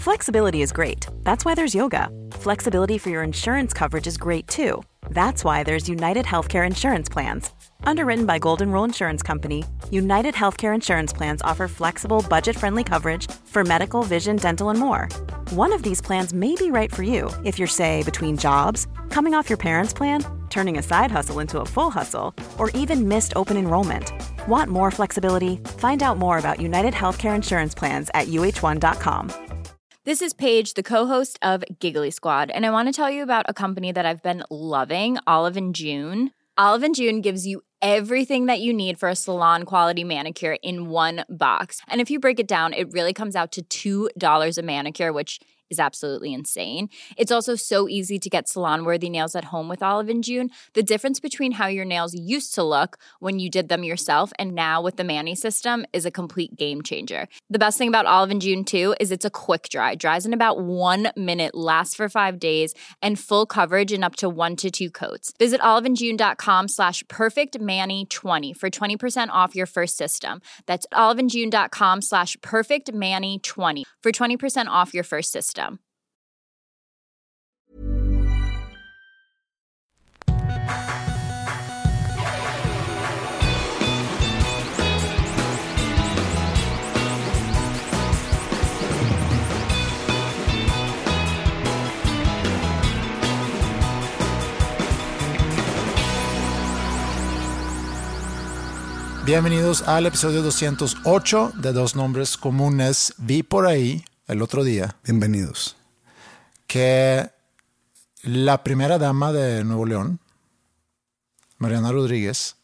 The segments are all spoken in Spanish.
Flexibility is great. That's why there's yoga. Flexibility for your insurance coverage is great too. That's why there's United Healthcare Insurance Plans. Underwritten by Golden Rule Insurance Company, United Healthcare Insurance Plans offer flexible, budget-friendly coverage for medical, vision, dental, and more. One of these plans may be right for you if you're, say, between jobs, coming off your parents' plan, turning a side hustle into a full hustle, or even missed open enrollment. Want more flexibility? Find out more about United Healthcare Insurance Plans at uh1.com. This is Paige, the co-host of Giggly Squad, and I want to tell you about a company that I've been loving, Olive & June. Olive & June gives you everything that you need for a salon-quality manicure in one box. And if you break it down, it really comes out to $2 a manicure, which is absolutely insane. It's also so easy to get salon-worthy nails at home with Olive & June. The difference between how your nails used to look when you did them yourself and now with the Mani system is a complete game changer. The best thing about Olive & June, too, is it's a quick dry. Dries in about 1 minute, lasts for 5 days, and full coverage in up to 1 to 2 coats. Visit oliveandjune.com/perfectmani20 for 20% off your first system. That's oliveandjune.com/perfectmani20 for 20% off your first system. Bienvenidos al episodio 208 de Dos Nombres Comunes. Vi por ahí el otro día, bienvenidos, que la primera dama de Nuevo León, Mariana Rodríguez,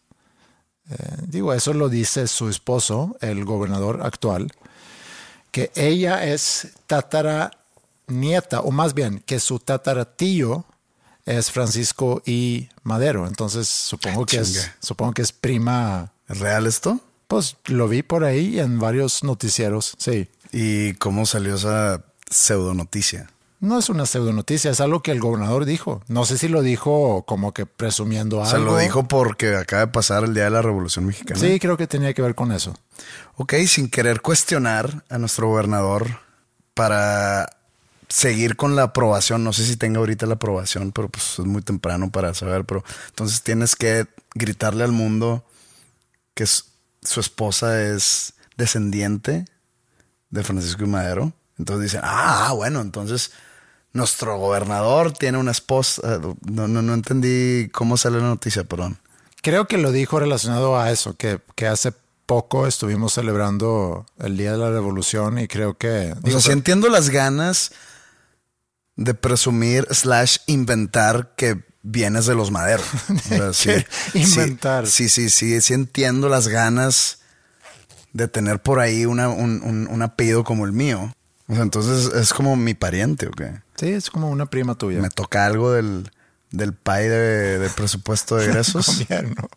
eso lo dice su esposo, el gobernador actual, que ella es tataranieta, o más bien que su tataratío es Francisco I. Madero. Entonces supongo que es prima. ¿Es real esto? Pues lo vi por ahí en varios noticieros, sí. ¿Y cómo salió esa pseudonoticia? No es una pseudonoticia, es algo que el gobernador dijo. No sé si lo dijo como que presumiendo algo. Se lo dijo porque acaba de pasar el Día de la Revolución Mexicana. Sí, creo que tenía que ver con eso. Ok, sin querer cuestionar a nuestro gobernador para seguir con la aprobación. No sé si tenga ahorita la aprobación, pero pues es muy temprano para saber. Pero entonces tienes que gritarle al mundo que su esposa es descendiente de Francisco I. Madero. Entonces dicen, bueno, entonces nuestro gobernador tiene una esposa. No entendí cómo sale la noticia, perdón. Creo que lo dijo relacionado a eso, que hace poco estuvimos celebrando el Día de la Revolución y creo que... sí entiendo las ganas de presumir / inventar que vienes de los Madero. O sea, inventar. Sí entiendo las ganas de tener por ahí un apellido como el mío. O sea, entonces es como mi pariente, ¿o qué? Sí, es como una prima tuya. ¿Me toca algo del PAI de presupuesto de egresos? Gobierno.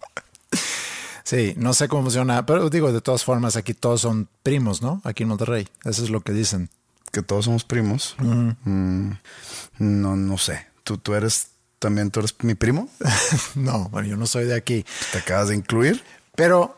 Sí, no sé cómo funciona, pero de todas formas, aquí todos son primos, ¿no? Aquí en Monterrey. Eso es lo que dicen. ¿Que todos somos primos? Uh-huh. No sé. ¿Tú eres mi primo? No, bueno, yo no soy de aquí. ¿Te acabas de incluir? Pero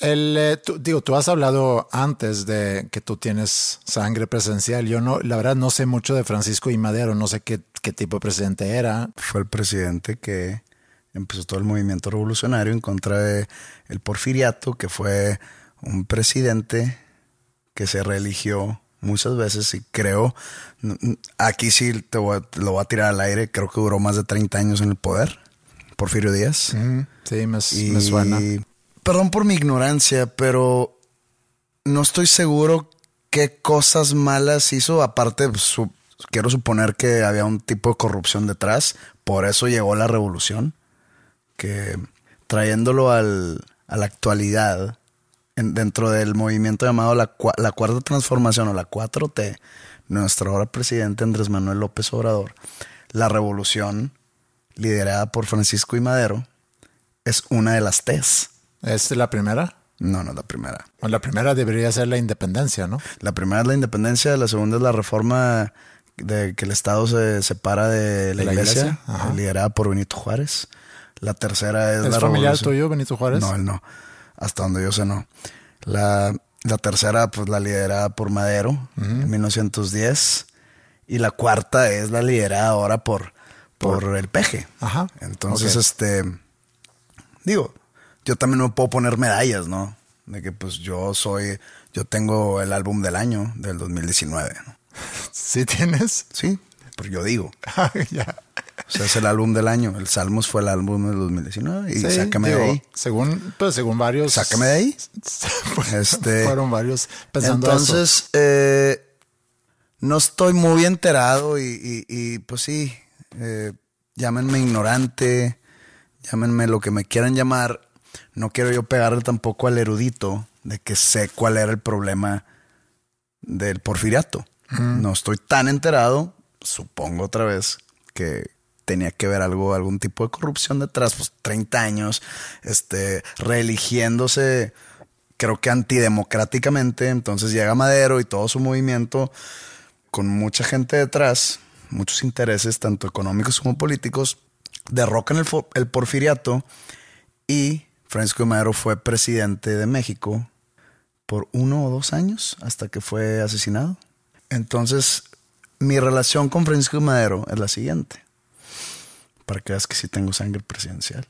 tú has hablado antes de que tú tienes sangre presidencial. Yo no, la verdad no sé mucho de Francisco I. Madero, no sé qué tipo de presidente era. Fue el presidente que empezó todo el movimiento revolucionario en contra de el porfiriato, que fue un presidente que se reeligió muchas veces y creo, aquí sí lo voy a tirar al aire, creo que duró más de 30 años en el poder. Porfirio Díaz. Sí, me suena. Perdón por mi ignorancia, pero no estoy seguro qué cosas malas hizo. Aparte, quiero suponer que había un tipo de corrupción detrás. Por eso llegó la revolución. Que trayéndolo a la actualidad, dentro del movimiento llamado la Cuarta Transformación o la 4T, nuestro ahora presidente Andrés Manuel López Obrador, la revolución liderada por Francisco I. Madero es una de las T's. ¿Es la primera? No es la primera. Bueno, la primera debería ser la independencia, ¿no? La primera es la independencia, la segunda es la reforma de que el Estado se separa de la iglesia? Liderada por Benito Juárez. La tercera es la familiar revolución. tuyo, Benito Juárez? No, él no. Hasta donde yo sé, no. La tercera, pues la liderada por Madero, en 1910. Y la cuarta es la liderada ahora por el peje. Ajá. Entonces, digo, yo también no puedo poner medallas, ¿no? De que pues yo tengo el álbum del año del 2019, ¿no? ¿Sí tienes? Sí, pero yo digo. Ya. O sea, es el álbum del año. El Salmos fue el álbum del 2019 y Sí, sácame de ahí. Según varios. Sácame de ahí. Fueron varios pensando entonces, no estoy muy enterado y pues sí, llámenme ignorante, llámenme lo que me quieran llamar. No quiero yo pegarle tampoco al erudito de que sé cuál era el problema del porfiriato. No estoy tan enterado, supongo otra vez que tenía que ver algún tipo de corrupción detrás, pues 30 años, reeligiéndose, creo que antidemocráticamente. Entonces llega Madero y todo su movimiento con mucha gente detrás, muchos intereses, tanto económicos como políticos, derrocan el porfiriato y Francisco de Madero fue presidente de México por 1 o 2 años hasta que fue asesinado. Entonces, mi relación con Francisco de Madero es la siguiente, para que veas que sí tengo sangre presidencial.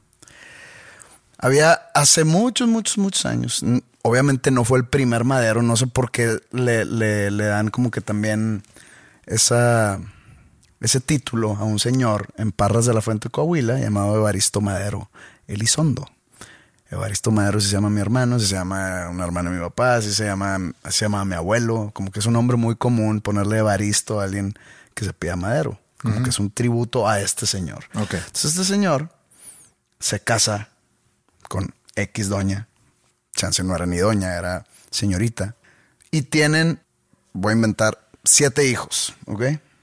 Había hace muchos años, obviamente no fue el primer Madero, no sé por qué le dan como que también ese título a un señor en Parras de la Fuente, Coahuila, llamado Evaristo Madero Elizondo. Evaristo Madero se llama mi hermano, se llama un hermano de mi papá, así se llama mi abuelo. Como que es un nombre muy común ponerle Evaristo a alguien que se pida Madero. Como que es un tributo a este señor. Okay. Entonces este señor se casa con X doña. Chance no era ni doña, era señorita. Y tienen, voy a inventar, 7 hijos, ¿ok?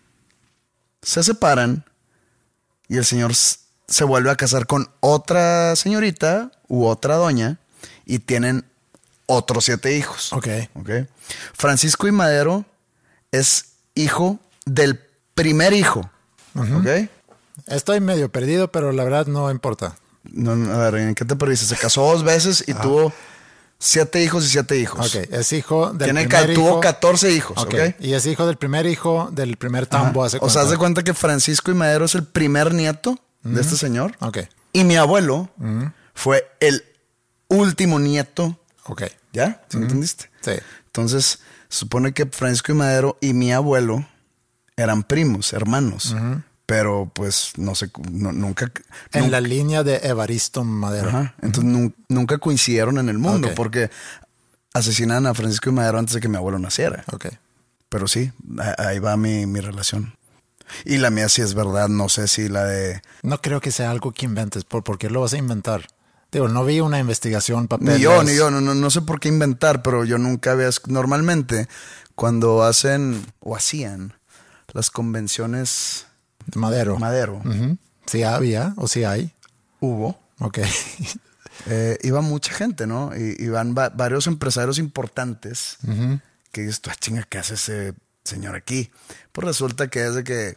Se separan y el señor se vuelve a casar con otra señorita u otra doña y tienen otros 7 hijos. Ok. Francisco y Madero es hijo del primer hijo. ¿Ok? Estoy medio perdido, pero la verdad no importa. No, a ver, ¿en qué te perdiste? Se casó 2 veces y tuvo 7 hijos y 7 hijos. Ok, es hijo del primer hijo. Tuvo 14 hijos, ¿ok? Y es hijo del primer hijo del primer tambo. O sea, haz de cuenta que Francisco y Madero es el primer nieto de este señor. Ok. Y mi abuelo fue el último nieto. Ok. ¿Ya? ¿Sí me entendiste? Sí. Entonces, se supone que Francisco y Madero y mi abuelo eran primos, hermanos. Pero pues no sé, nunca... En la línea de Evaristo Madero. Ajá. Entonces nunca coincidieron en el mundo. Ok. Porque asesinaron a Francisco y Madero antes de que mi abuelo naciera. Ok. Pero sí, ahí va mi relación. Y la mía sí es verdad, no sé si la de... No creo que sea algo que inventes. ¿Por qué lo vas a inventar? Digo, no vi una investigación, papeles. Ni yo, no sé por qué inventar, pero yo nunca había... Normalmente, cuando hacen o hacían las convenciones... Madero. Sí había o sí hay. Hubo. Ok. Iba mucha gente, ¿no? Iban varios empresarios importantes que dices, chinga, ¿qué hace ese señor aquí? Pues resulta que es de que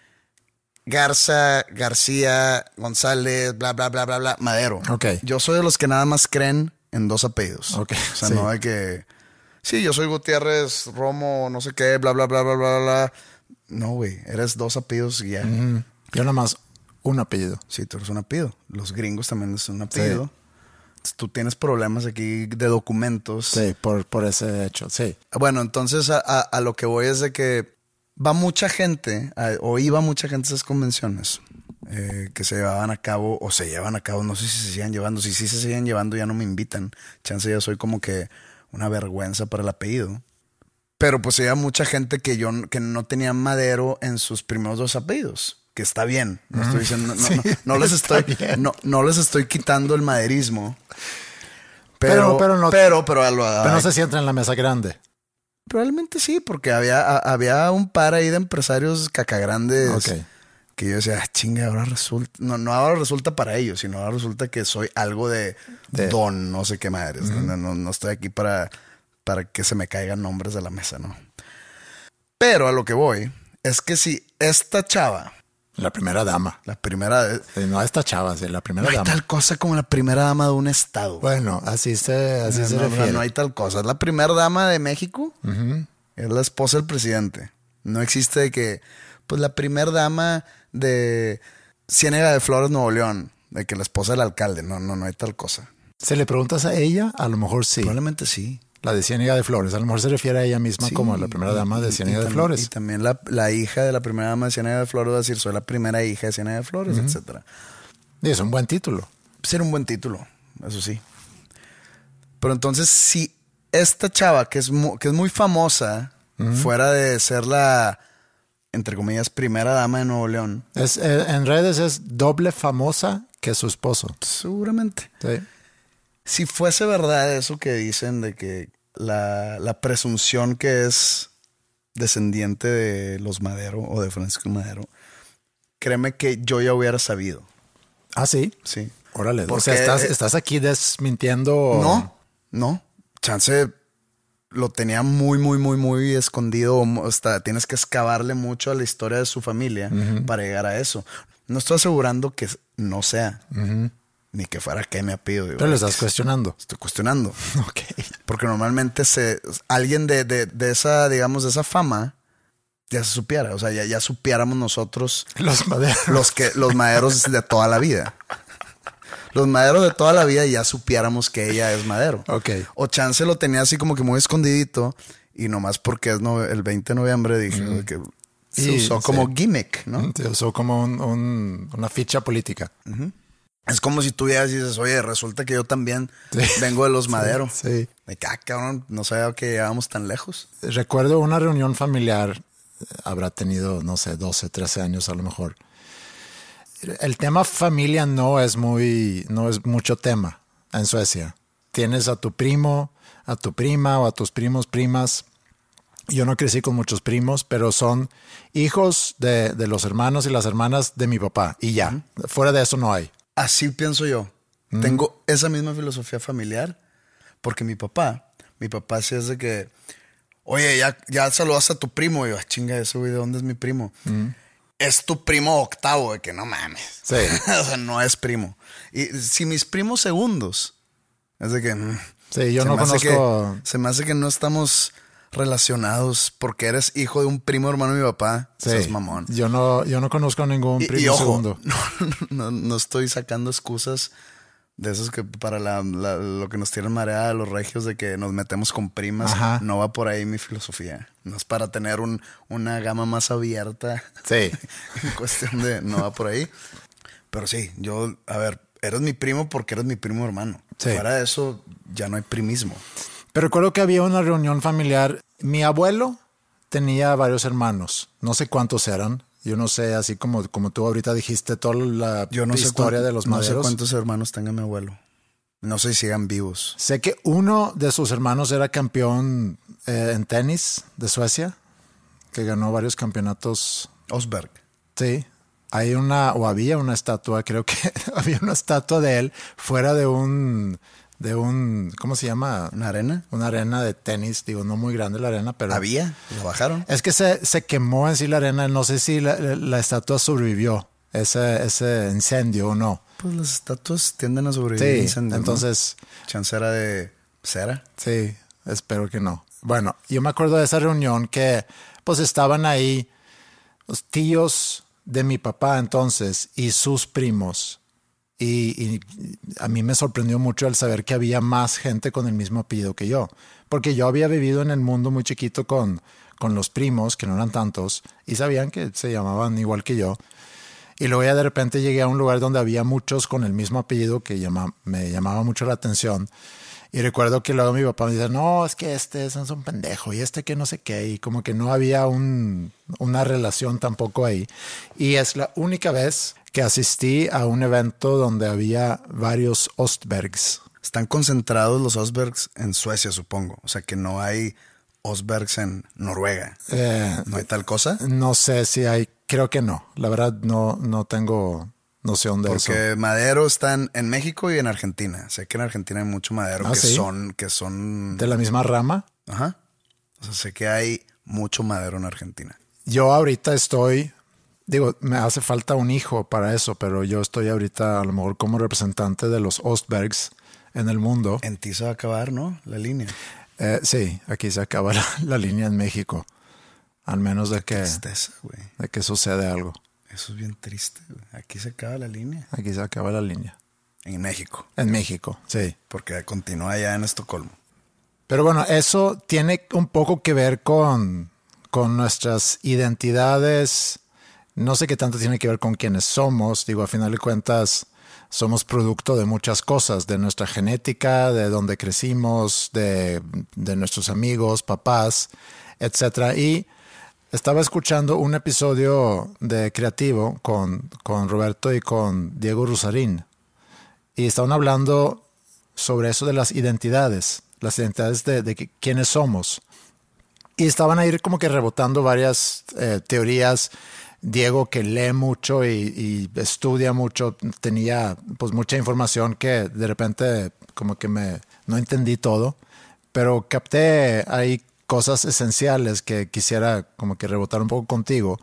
Garza, García, González, bla, bla, bla, bla, bla, Madero. Ok. Yo soy de los que nada más creen en 2 apellidos. Ok. O sea, sí. no de que... Sí, yo soy Gutiérrez, Romo, no sé qué, bla, bla, bla, bla, bla, bla. No, güey, eres 2 apellidos y ya. Yo nada más un apellido. Sí, tú eres un apellido. Los gringos también es un apellido. Sí. Tú tienes problemas aquí de documentos. Sí, por ese hecho, sí. Bueno, entonces a lo que voy es de que va mucha gente, o iba mucha gente a esas convenciones que se llevaban a cabo, o se llevan a cabo, no sé si se siguen llevando. Si sí se siguen llevando, ya no me invitan. Chance ya soy como que una vergüenza para el apellido. Pero pues había mucha gente que no tenía Madero en sus primeros 2 apellidos. Que está bien. No estoy diciendo, no les estoy quitando el maderismo. Pero no se sientan en la mesa grande. Probablemente sí, porque había un par ahí de empresarios cacagrandes. Ok. Que yo decía, chinga, ahora resulta... No ahora resulta para ellos, sino ahora resulta que soy algo de don, no sé qué madres. No estoy aquí para que se me caigan nombres de la mesa, ¿no? Pero a lo que voy es que si esta chava... La primera dama. La primera... No esta chava, sí, la primera dama. No hay tal cosa como la primera dama de un estado. Bueno, así se refiere. No hay tal cosa. Es la primera dama de México. Es la esposa del presidente. No existe de que, pues la primer dama de Ciénega de Flores, Nuevo León, de que la esposa del alcalde. No hay tal cosa. Si le preguntas a ella, a lo mejor sí. Probablemente sí. La de Ciénega de Flores. A lo mejor se refiere a ella misma Sí, como la primera dama de Ciénega de Flores. Y también la hija de la primera dama de Ciénega de Flores va a decir, soy la primera hija de Ciénega de Flores, etcétera. Y es un buen título. Ser un buen título, eso sí. Pero entonces, si esta chava, que es muy famosa, fuera de ser la, entre comillas, primera dama de Nuevo León. En redes es doble famosa que su esposo. Seguramente. Sí. Si fuese verdad eso que dicen de que la presunción que es descendiente de los Madero o de Francisco Madero, créeme que yo ya hubiera sabido. Ah, sí. Sí. Órale. Porque, o sea, estás aquí desmintiendo. No. Chance lo tenía muy escondido. Hasta tienes que excavarle mucho a la historia de su familia para llegar a eso. No estoy asegurando que no sea. Ni que fuera que me apellido. Pero le estás cuestionando. Estoy cuestionando. Ok. Porque normalmente alguien de esa, digamos, de esa fama ya se supiera. O sea, ya supiéramos nosotros. Los Maderos. Los Maderos de toda la vida. Los Maderos de toda la vida ya supiéramos que ella es Madero. Ok. O chance lo tenía así como que muy escondidito. Y nomás porque es el 20 de noviembre dije que se usó como gimmick, ¿no? Se usó como una ficha política. Es como si tú ya dices, oye, resulta que yo también vengo de los Madero. Sí. De que, cabrón, no sabía que llegábamos tan lejos. Recuerdo una reunión familiar, habrá tenido, no sé, 12, 13 años a lo mejor. El tema familia no es mucho tema en Suecia. Tienes a tu primo, a tu prima o a tus primos, primas. Yo no crecí con muchos primos, pero son hijos de los hermanos y las hermanas de mi papá. Y ya, fuera de eso no hay. Así pienso yo. Tengo esa misma filosofía familiar porque mi papá sí es de que, oye, ya saludas a tu primo. Y yo, chinga, ese güey, ¿de dónde es mi primo? Es tu primo octavo, de que no mames. Sí. O sea, no es primo. Y si mis primos segundos, es de que... Sí, yo no conozco... Se me hace que no estamos relacionados porque eres hijo de un primo hermano de mi papá. Sí. Eso es mamón. Yo no conozco ningún primo y ojo, segundo. No estoy sacando excusas de esos que para lo que nos tienen mareada los regios de que nos metemos con primas. Ajá. No va por ahí mi filosofía. No es para tener una gama más abierta. Sí. En cuestión de no va por ahí. Pero sí, eres mi primo porque eres mi primo hermano. Sí. Fuera de eso ya no hay primismo. Pero recuerdo que había una reunión familiar. Mi abuelo tenía varios hermanos. No sé cuántos eran. Yo no sé, así como tú ahorita dijiste, toda la historia de los Maderos. No sé cuántos hermanos tenga mi abuelo. No sé si sigan vivos. Sé que uno de sus hermanos era campeón en tenis de Suecia, que ganó varios campeonatos. Osberg. Sí. Había una estatua, creo que había una estatua de él fuera de un, ¿cómo se llama? ¿Una arena? Una arena de tenis, digo, no muy grande la arena, pero... ¿Había? ¿Lo bajaron? Es que se quemó en sí la arena, no sé si la estatua sobrevivió ese incendio o no. Pues las estatuas tienden a sobrevivir incendios. Entonces... ¿no? ¿Chancera de cera? Sí, espero que no. Bueno, yo me acuerdo de esa reunión que pues estaban ahí los tíos de mi papá entonces y sus primos. Y a mí me sorprendió mucho el saber que había más gente con el mismo apellido que yo. Porque yo había vivido en el mundo muy chiquito con los primos, que no eran tantos, y sabían que se llamaban igual que yo. Y luego ya de repente llegué a un lugar donde había muchos con el mismo apellido que me llamaba mucho la atención. Y recuerdo que luego mi papá me dice, no, es que este es un pendejo y este que no sé qué. Y como que no había una relación tampoco ahí. Y es la única vez que asistí a un evento donde había varios Ostbergs. Están concentrados los Osbergs en Suecia, supongo. O sea que no hay Osbergs en Noruega. ¿No hay tal cosa? No sé si hay, creo que no. La verdad no tengo noción de eso. Porque Madero están en México y en Argentina. Sé que en Argentina hay mucho Madero ¿sí? que son... ¿De la misma rama? Ajá. O sea, sé que hay mucho Madero en Argentina. Yo ahorita me hace falta un hijo para eso, pero yo estoy ahorita a lo mejor como representante de los Ostbergs en el mundo. En ti se va a acabar, ¿no? La línea. Sí, aquí se acaba la línea en México. al menos de que Tristeza, güey. de que sucede algo. Eso es bien triste, güey. Aquí se acaba la línea. Aquí se acaba la línea. En México. En México, sí. Porque continúa allá en Estocolmo. Pero bueno, eso tiene un poco que ver con nuestras identidades. No sé qué tanto tiene que ver con quiénes somos. Digo, a final de cuentas, somos producto de muchas cosas, de nuestra genética, de dónde crecimos, de nuestros amigos, papás, etcétera. Y estaba escuchando un episodio de Creativo con Roberto y con Diego Rusarín. Y estaban hablando sobre eso de las identidades de quiénes somos. Y estaban ahí como que rebotando varias teorías. Diego, que lee mucho y estudia mucho, tenía pues mucha información que de repente como que no entendí todo, pero capté ahí cosas esenciales que quisiera como que rebotar un poco contigo.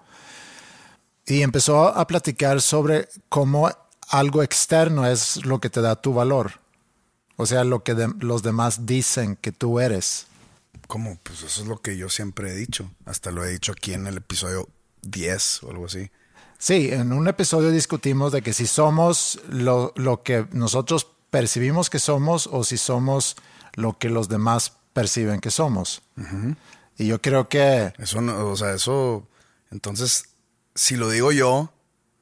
Y empezó a platicar sobre cómo algo externo es lo que te da tu valor. O sea, lo que los demás dicen que tú eres. ¿Cómo? Pues eso es lo que yo siempre he dicho. Hasta lo he dicho aquí en el episodio 10 o algo así. Sí, en un episodio discutimos de que si somos lo que nosotros percibimos que somos o si somos lo que los demás perciben que somos. Uh-huh. Y yo creo que... Eso no, o sea, eso... Entonces, si lo digo yo,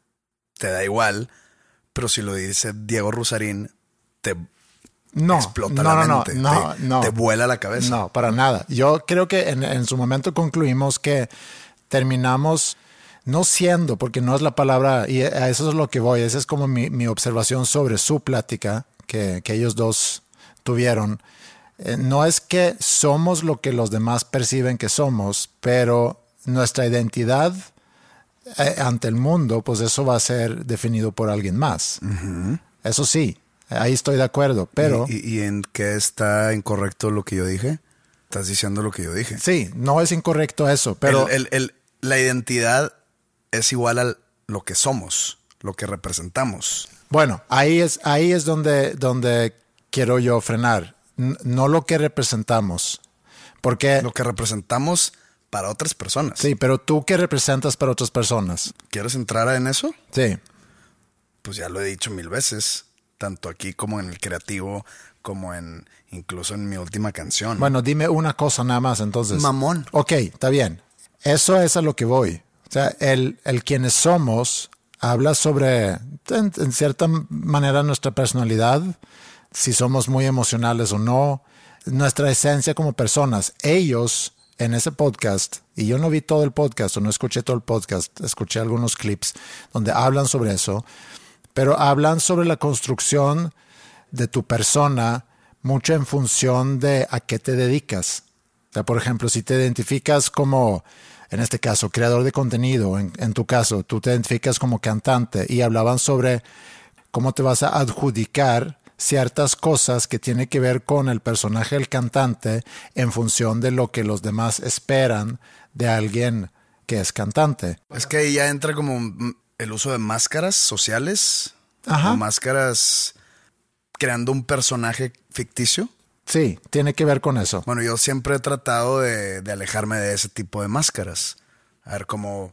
te da igual, pero si lo dice Diego Rusarín, te explota la mente. No. Te vuela la cabeza. No, para nada. Yo creo que en su momento concluimos que terminamos no siendo, porque no es la palabra, y a eso es lo que voy, esa es como mi observación sobre su plática que ellos dos tuvieron. No es que somos lo que los demás perciben que somos, pero nuestra identidad ante el mundo, pues eso va a ser definido por alguien más. Uh-huh. Eso sí, ahí estoy de acuerdo, pero... ¿Y en qué está incorrecto lo que yo dije? Estás diciendo lo que yo dije. Sí, no es incorrecto eso, pero... La identidad es igual a lo que somos, lo que representamos. Bueno, ahí es donde quiero yo frenar. No lo que representamos. Porque... Lo que representamos para otras personas. Sí, pero ¿tú qué representas para otras personas? ¿Quieres entrar en eso? Sí. Pues ya lo he dicho 1000 veces. Tanto aquí como en el creativo, como incluso en mi última canción. Bueno, dime una cosa nada más entonces. Mamón. Ok, está bien. Eso es a lo que voy. O sea, el quienes somos habla sobre, en cierta manera, nuestra personalidad, si somos muy emocionales o no, nuestra esencia como personas. Ellos, en ese podcast, y yo no vi todo el podcast o no escuché todo el podcast, escuché algunos clips donde hablan sobre eso, pero hablan sobre la construcción de tu persona mucho en función de a qué te dedicas. O sea, por ejemplo, si te identificas como, en este caso, creador de contenido, en tu caso, tú te identificas como cantante y hablaban sobre cómo te vas a adjudicar ciertas cosas que tienen que ver con el personaje del cantante en función de lo que los demás esperan de alguien que es cantante. Es que ahí ya entra como el uso de máscaras sociales. Ajá. O máscaras creando un personaje ficticio. Sí, tiene que ver con eso. Bueno, yo siempre he tratado de alejarme de ese tipo de máscaras. A ver cómo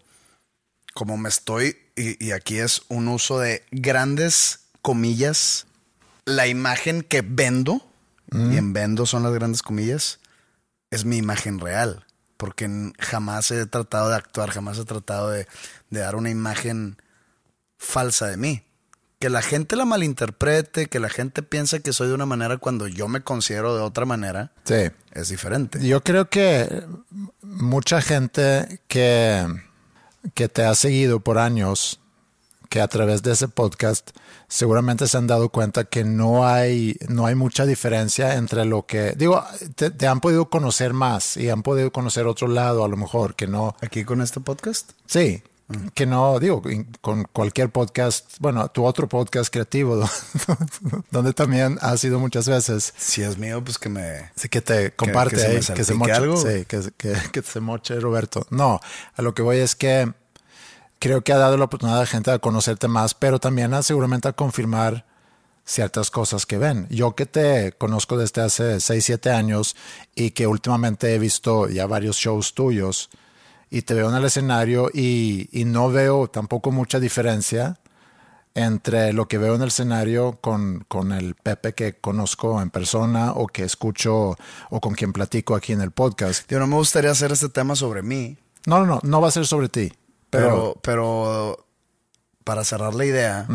me estoy, y aquí es un uso de grandes comillas, la imagen que vendo, y en vendo son las grandes comillas, es mi imagen real. Porque jamás he tratado de actuar, jamás he tratado de dar una imagen falsa de mí. Que la gente la malinterprete, que la gente piense que soy de una manera cuando yo me considero de otra manera, sí, es diferente. Yo creo que mucha gente que te ha seguido por años, que a través de ese podcast seguramente se han dado cuenta que no hay mucha diferencia entre lo que... Digo, te han podido conocer más y han podido conocer otro lado a lo mejor que no... ¿Aquí con este podcast? Sí. Que no, digo, con cualquier podcast, bueno, tu otro podcast creativo, donde también has ido muchas veces. Si es mío, pues que me... Sí, que te comparte, que se moche algo. Sí, que se moche Roberto. No, a lo que voy es que creo que ha dado la oportunidad a la gente a conocerte más, pero también seguramente a confirmar ciertas cosas que ven. Yo que te conozco desde hace 6, 7 años y que últimamente he visto ya varios shows tuyos, y te veo en el escenario y no veo tampoco mucha diferencia entre lo que veo en el escenario con el Pepe que conozco en persona o que escucho o con quien platico aquí en el podcast. Yo no me gustaría hacer este tema sobre mí. No va a ser sobre ti. Pero para cerrar la idea,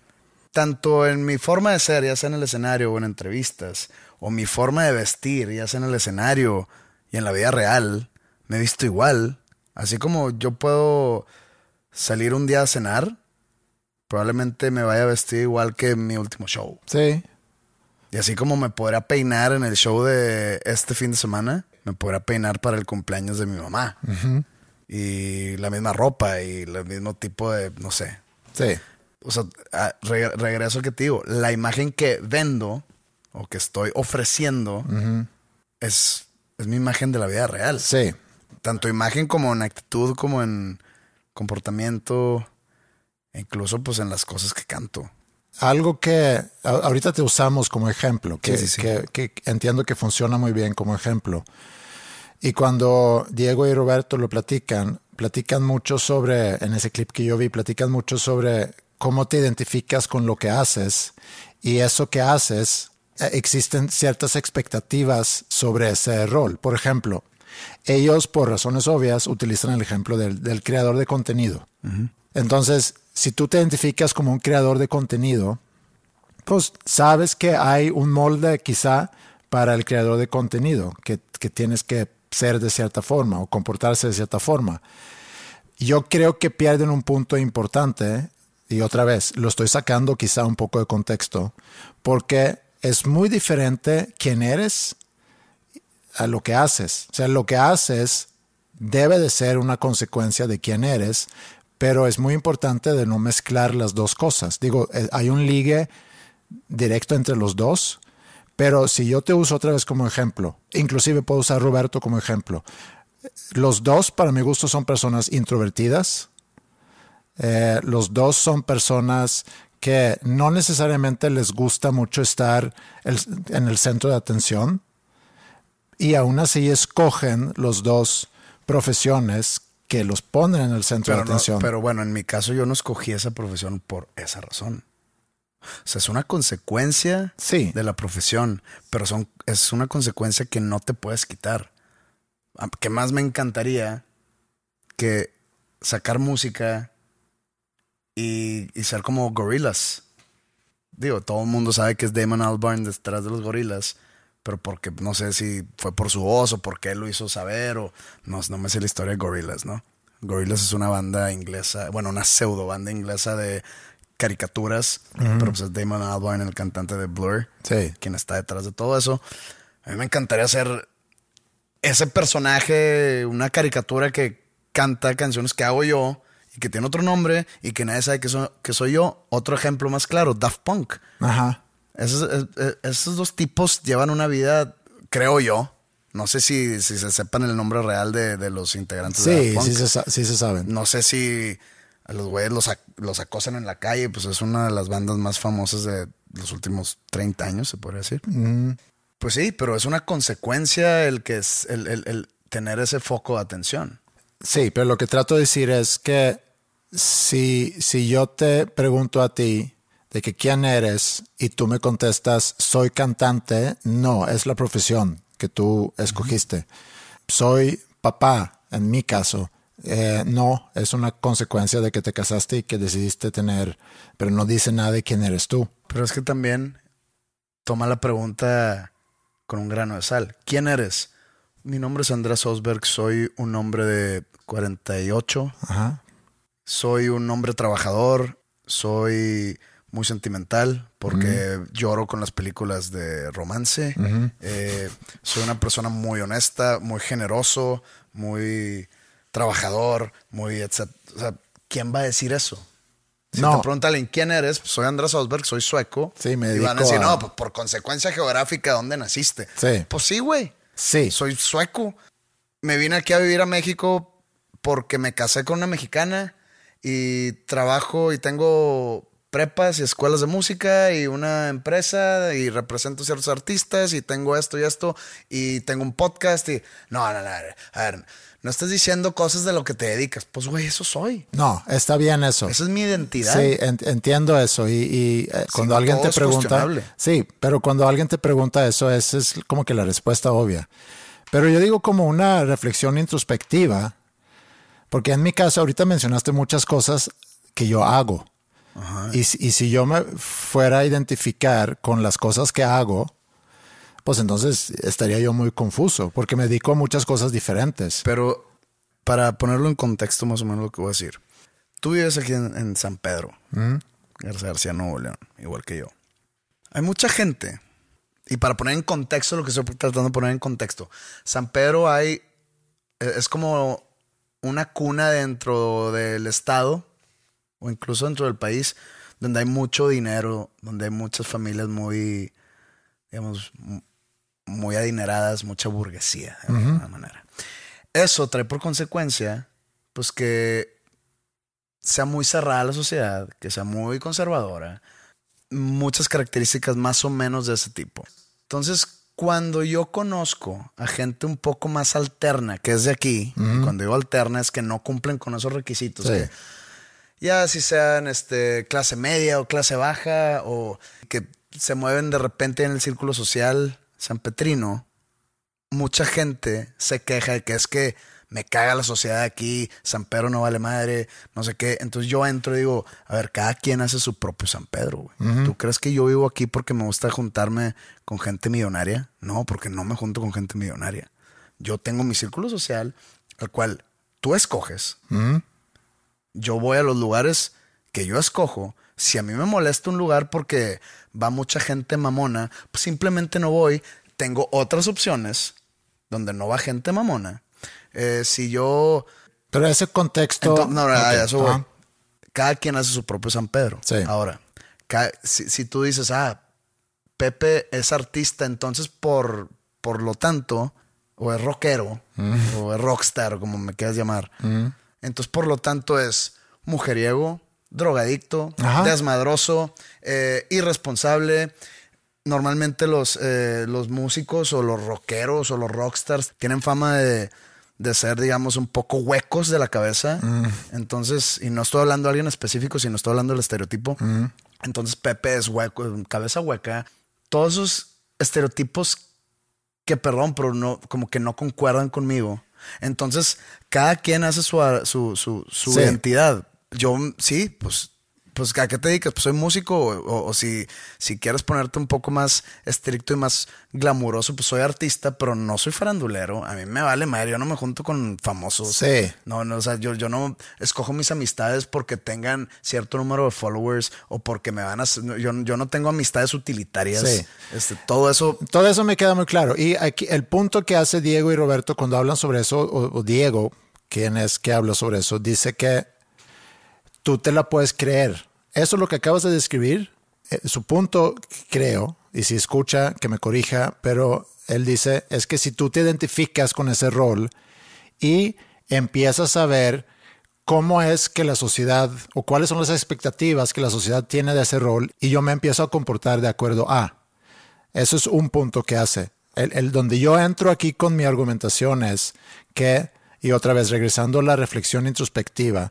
tanto en mi forma de ser, ya sea en el escenario o en entrevistas, o mi forma de vestir, ya sea en el escenario y en la vida real, me he visto igual. Así como yo puedo salir un día a cenar, probablemente me vaya a vestir igual que en mi último show. Sí. Y así como me podrá peinar en el show de este fin de semana, me podrá peinar para el cumpleaños de mi mamá. Uh-huh. Y la misma ropa y el mismo tipo de, no sé. Sí. O sea, regreso al que te digo. La imagen que vendo o que estoy ofreciendo es mi imagen de la vida real. Sí. Tanto imagen como en actitud, como en comportamiento, e incluso pues en las cosas que canto. Algo que ahorita te usamos como ejemplo, que entiendo que funciona muy bien como ejemplo. Y cuando Diego y Roberto lo platican mucho sobre, en ese clip que yo vi, platican mucho sobre cómo te identificas con lo que haces. Y eso que haces, existen ciertas expectativas sobre ese rol. Por ejemplo, ellos, por razones obvias, utilizan el ejemplo del creador de contenido. Uh-huh. Entonces, si tú te identificas como un creador de contenido, pues sabes que hay un molde quizá para el creador de contenido, que tienes que ser de cierta forma o comportarse de cierta forma. Yo creo que pierden un punto importante, y otra vez, lo estoy sacando quizá un poco de contexto, porque es muy diferente quién eres a lo que haces. O sea, lo que haces debe de ser una consecuencia de quién eres, pero es muy importante de no mezclar las dos cosas. Digo, hay un ligue directo entre los dos, pero si yo te uso otra vez como ejemplo, inclusive puedo usar a Roberto como ejemplo, los dos para mi gusto son personas introvertidas, los dos son personas que no necesariamente les gusta mucho estar en el centro de atención y aún así escogen los dos profesiones que los ponen en el centro de atención. Pero bueno, en mi caso yo no escogí esa profesión por esa razón. O sea, es una consecuencia de la profesión, pero es una consecuencia que no te puedes quitar. ¿Qué más me encantaría que sacar música y ser como Gorillaz? Digo, todo el mundo sabe que es Damon Albarn detrás de los Gorillaz, pero porque no sé si fue por su voz o porque él lo hizo saber o no me sé la historia de Gorillaz, ¿no? Gorillaz es una banda inglesa, bueno, una pseudo banda inglesa de caricaturas, pero pues es Damon Albarn, el cantante de Blur, quien está detrás de todo eso. A mí me encantaría ser ese personaje, una caricatura que canta canciones que hago yo y que tiene otro nombre y que nadie sabe que soy yo. Otro ejemplo más claro, Daft Punk. Ajá. Esos dos tipos llevan una vida, creo yo. No sé si se sepan el nombre real de los integrantes de Daft Punk. Sí se saben. No sé si a los güeyes los acosan en la calle. Pues es una de las bandas más famosas de los últimos 30 años, se podría decir. Pues sí, pero es una consecuencia el tener ese foco de atención. Sí, pero lo que trato de decir es que si yo te pregunto a ti de que quién eres y tú me contestas soy cantante, no, es la profesión que tú escogiste. Soy papá, en mi caso. No, es una consecuencia de que te casaste y que decidiste tener, pero no dice nada de quién eres tú. Pero es que también toma la pregunta con un grano de sal. ¿Quién eres? Mi nombre es Andrés Osberg, soy un hombre de 48. Ajá. Soy un hombre trabajador, soy muy sentimental porque lloro con las películas de romance. Soy una persona muy honesta, muy generoso, muy trabajador, muy etcétera. O sea, ¿quién va a decir eso? Si te preguntan quién eres, pues soy Andrés Osberg, soy sueco. Sí, me y van a decir, no, pues por consecuencia geográfica, ¿dónde naciste? Sí. Pues sí, güey. Sí. Soy sueco. Me vine aquí a vivir a México porque me casé con una mexicana y trabajo y tengo prepas y escuelas de música y una empresa y represento ciertos artistas y tengo esto y esto y tengo un podcast y... No, a ver, no estás diciendo cosas de lo que te dedicas. Pues, güey, eso soy. No, está bien eso. Esa es mi identidad. Sí, entiendo eso. Y cuando alguien te pregunta... Sí, pero cuando alguien te pregunta eso, esa es como que la respuesta obvia. Pero yo digo como una reflexión introspectiva, porque en mi caso ahorita mencionaste muchas cosas que yo hago. Ajá. Y si yo me fuera a identificar con las cosas que hago, pues entonces estaría yo muy confuso, porque me dedico a muchas cosas diferentes. Pero para ponerlo en contexto más o menos lo que voy a decir. Tú vives aquí en San Pedro, García, Nuevo León, igual que yo. Hay mucha gente, y para poner en contexto lo que estoy tratando de poner en contexto, San Pedro es como una cuna dentro del estado, o incluso dentro del país, donde hay mucho dinero, donde hay muchas familias muy, digamos, muy adineradas, mucha burguesía, de alguna manera. Eso trae por consecuencia, pues, que sea muy cerrada la sociedad, que sea muy conservadora, muchas características más o menos de ese tipo. Entonces, cuando yo conozco a gente un poco más alterna, que es de aquí, y cuando digo alterna es que no cumplen con esos requisitos, sí. Que ya si sean clase media o clase baja, o que se mueven de repente en el círculo social sanpetrino, mucha gente se queja de que es que me caga la sociedad aquí, San Pedro no vale madre, no sé qué. Entonces yo entro y digo, a ver, cada quien hace su propio San Pedro, güey. ¿Tú crees que yo vivo aquí porque me gusta juntarme con gente millonaria? No, porque no me junto con gente millonaria. Yo tengo mi círculo social, al cual tú escoges. Yo voy a los lugares que yo escojo. Si a mí me molesta un lugar porque va mucha gente mamona, pues simplemente no voy. Tengo otras opciones donde no va gente mamona. Si yo... Pero ese contexto... Eso voy. Cada quien hace su propio San Pedro. Sí. Ahora, si tú dices, Pepe es artista, entonces por lo tanto, o es rockero, o es rockstar, como me quieras llamar, entonces por lo tanto es mujeriego, drogadicto, desmadroso, irresponsable. Normalmente los músicos o los rockeros o los rockstars tienen fama de ser, digamos, un poco huecos de la cabeza. Entonces, y no estoy hablando de alguien específico, sino estoy hablando del estereotipo. Entonces, Pepe es hueco, cabeza hueca. Todos esos estereotipos que, perdón, pero no, como que no concuerdan conmigo. Entonces, cada quien hace su identidad. Yo, sí, pues ¿a qué te dedicas? Pues soy músico, o si quieres ponerte un poco más estricto y más glamuroso, pues soy artista, pero no soy farandulero. A mí me vale madre, yo no me junto con famosos. Sí. No, o sea, yo no escojo mis amistades porque tengan cierto número de followers o porque me van a... Yo no tengo amistades utilitarias. Sí. Todo eso me queda muy claro. Y aquí el punto que hace Diego y Roberto cuando hablan sobre eso, o Diego, quien es que habla sobre eso, dice que tú te la puedes creer. Eso es lo que acabas de describir. Su punto, creo, y si escucha, que me corrija, pero él dice, es que si tú te identificas con ese rol y empiezas a ver cómo es que la sociedad, o cuáles son las expectativas que la sociedad tiene de ese rol, y yo me empiezo a comportar de acuerdo a. Eso es un punto que hace. Donde yo entro aquí con mi argumentación es que, y otra vez regresando a la reflexión introspectiva,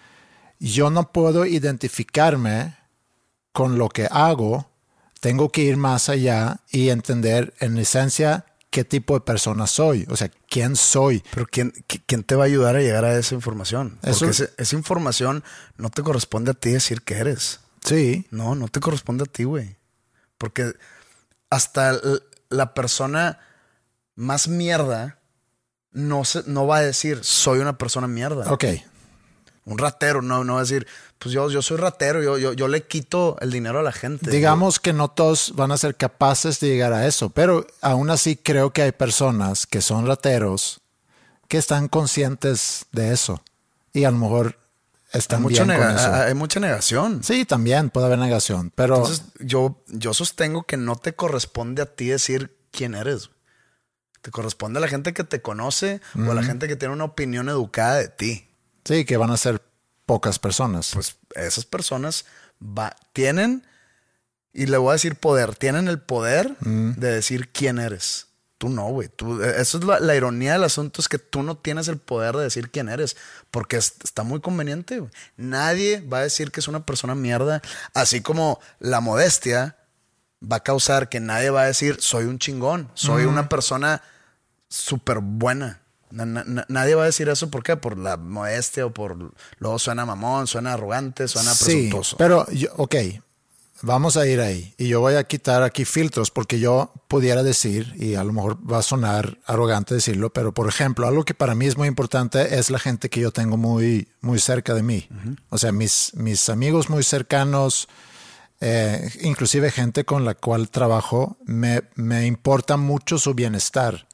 yo no puedo identificarme con lo que hago, tengo que ir más allá y entender en esencia qué tipo de persona soy, o sea, quién soy. Pero ¿quién te va a ayudar a llegar a esa información? Porque esa información no te corresponde a ti decir que eres. Sí. No te corresponde a ti, güey. Porque hasta la persona más mierda no va a decir, soy una persona mierda. Ok. Un ratero no va a decir, pues yo soy ratero, yo le quito el dinero a la gente. Digamos que no todos van a ser capaces de llegar a eso, pero aún así creo que hay personas que son rateros que están conscientes de eso y a lo mejor están bien con eso. Hay mucha negación. Sí, también puede haber negación, pero... Entonces yo sostengo que no te corresponde a ti decir quién eres. Te corresponde a la gente que te conoce o a la gente que tiene una opinión educada de ti. Sí, que van a ser pocas personas. Pues esas personas tienen, y le voy a decir poder, tienen el poder de decir quién eres. Tú no, güey. Eso es la ironía del asunto, es que tú no tienes el poder de decir quién eres, porque está muy conveniente, güey. Nadie va a decir que es una persona mierda, así como la modestia va a causar que nadie va a decir soy un chingón, soy una persona súper buena. Nadie va a decir eso. ¿Por qué? Por la modestia o luego suena mamón, suena arrogante, suena presuntuoso. Sí, pero ok, vamos a ir ahí. Y yo voy a quitar aquí filtros porque yo pudiera decir, y a lo mejor va a sonar arrogante decirlo, pero por ejemplo, algo que para mí es muy importante es la gente que yo tengo muy, muy cerca de mí. O sea, mis amigos muy cercanos, inclusive gente con la cual trabajo, me importa mucho su bienestar.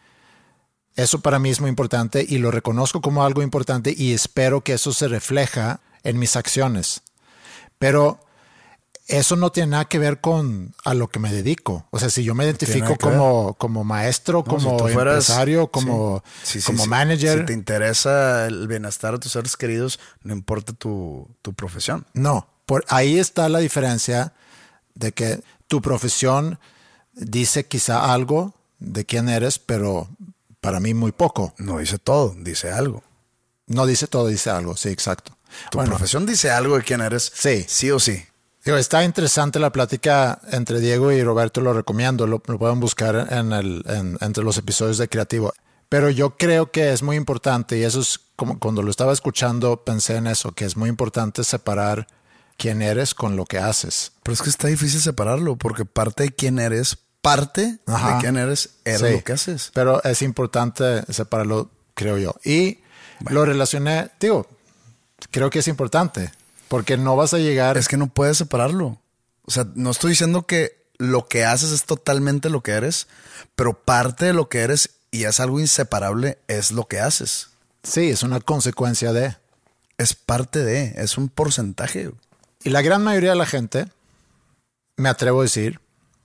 Eso para mí es muy importante y lo reconozco como algo importante y espero que eso se refleja en mis acciones. Pero eso no tiene nada que ver con a lo que me dedico. O sea, si yo me identifico como maestro, como si empresario, como manager. Si te interesa el bienestar de tus seres queridos, no importa tu profesión. No, ahí está la diferencia de que tu profesión dice quizá algo de quién eres, pero para mí muy poco. No dice todo, dice algo. No dice todo, dice algo, sí, exacto. Tu profesión dice algo de quién eres, sí o sí. Digo, está interesante la plática entre Diego y Roberto, lo recomiendo, lo pueden buscar entre los episodios de Creativo. Pero yo creo que es muy importante, y eso es como cuando lo estaba escuchando pensé en eso, que es muy importante separar quién eres con lo que haces. Pero es que está difícil separarlo, porque parte de quién eres, de quién eres lo que haces. Pero es importante separarlo, creo yo. Y lo relacioné, creo que es importante. Porque no vas a llegar... Es que no puedes separarlo. O sea, no estoy diciendo que lo que haces es totalmente lo que eres, pero parte de lo que eres, y es algo inseparable, es lo que haces. Sí, es una consecuencia de... Es parte de, es un porcentaje. Y la gran mayoría de la gente, me atrevo a decir,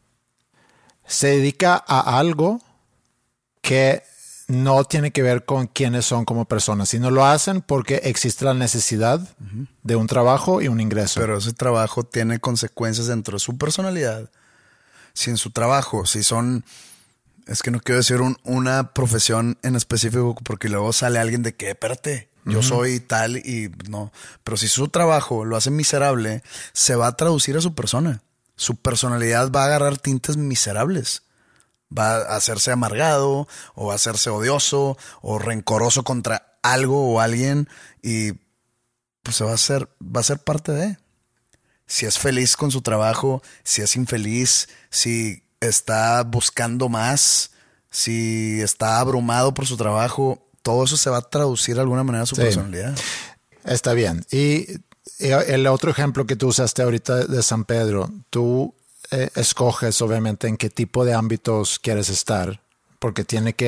se dedica a algo que no tiene que ver con quiénes son como personas, sino lo hacen porque existe la necesidad de un trabajo y un ingreso. Pero ese trabajo tiene consecuencias dentro de su personalidad. Si en su trabajo, si son... Es que no quiero decir una profesión en específico porque luego sale alguien de que, espérate, yo soy tal y no. Pero si su trabajo lo hace miserable, se va a traducir a su persona. Su personalidad va a agarrar tintes miserables. Va a hacerse amargado o va a hacerse odioso o rencoroso contra algo o alguien y pues va a ser parte de. Si es feliz con su trabajo, si es infeliz, si está buscando más, si está abrumado por su trabajo, todo eso se va a traducir de alguna manera a su personalidad. Está bien. Y el otro ejemplo que tú usaste ahorita de San Pedro, tú escoges obviamente en qué tipo de ámbitos quieres estar, porque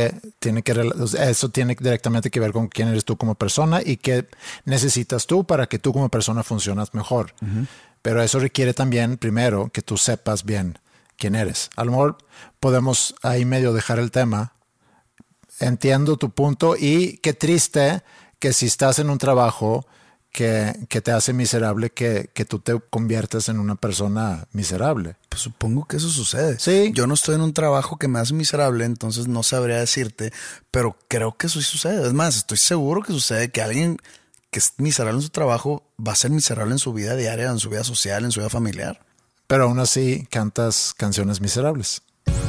eso tiene directamente que ver con quién eres tú como persona y qué necesitas tú para que tú como persona funciones mejor. Pero eso requiere también, primero, que tú sepas bien quién eres. A lo mejor podemos ahí medio dejar el tema. Entiendo tu punto y qué triste que si estás en un trabajo que te hace miserable, que tú te conviertes en una persona miserable. Pues supongo que eso sucede. Sí. Yo no estoy en un trabajo que me hace miserable, entonces no sabría decirte, pero creo que eso sí sucede. Es más, estoy seguro que sucede que alguien que es miserable en su trabajo va a ser miserable en su vida diaria, en su vida social, en su vida familiar. Pero aún así cantas canciones miserables.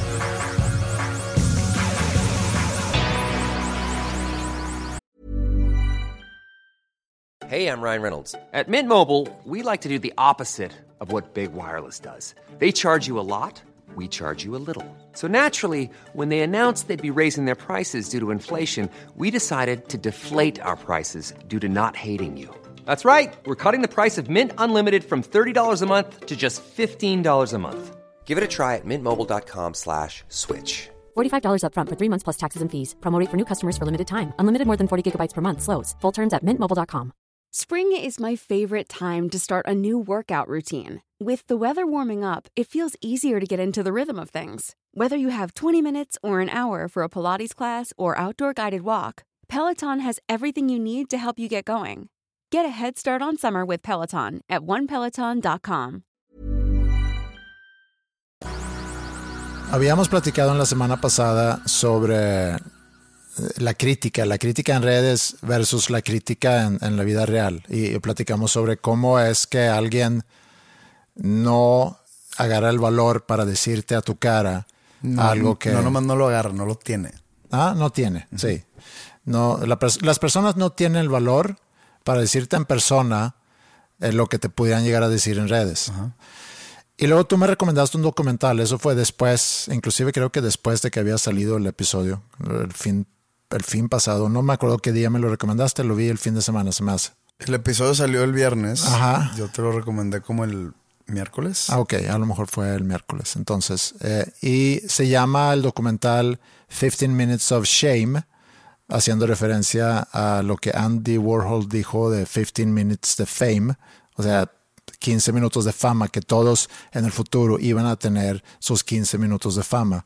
Hey, I'm Ryan Reynolds. At Mint Mobile, we like to do the opposite of what Big Wireless does. They charge you a lot, we charge you a little. So naturally, when they announced they'd be raising their prices due to inflation, we decided to deflate our prices due to not hating you. That's right. We're cutting the price of Mint Unlimited from $30 a month to just $15 a month. Give it a try at mintmobile.com/switch. $45 up front for 3 months plus taxes and fees. Promo rate for new customers for limited time. Unlimited more than 40 gigabytes per month. Slows full terms at mintmobile.com. Spring is my favorite time to start a new workout routine. With the weather warming up, it feels easier to get into the rhythm of things. Whether you have 20 minutes or an hour for a Pilates class or outdoor guided walk, Peloton has everything you need to help you get going. Get a head start on summer with Peloton at onepeloton.com. Habíamos platicado en la semana pasada sobre la crítica en redes versus la crítica en la vida real. Y platicamos sobre cómo es que alguien no agarra el valor para decirte a tu cara algo que... No, nomás no lo agarra, no lo tiene. Ah, no tiene, sí. No, las personas no tienen el valor para decirte en persona lo que te pudieran llegar a decir en redes. Ajá. Y luego tú me recomendaste un documental, eso fue después, inclusive creo que después de que había salido el episodio, el fin pasado, no me acuerdo qué día me lo recomendaste, lo vi el fin de semana, se me hace. El episodio salió el viernes. Ajá. Yo te lo recomendé como el miércoles. Ah, ok, a lo mejor fue el miércoles. Entonces, y se llama el documental 15 Minutes of Shame, haciendo referencia a lo que Andy Warhol dijo de 15 Minutes de Fame, o sea, 15 minutos de fama, que todos en el futuro iban a tener sus 15 minutos de fama.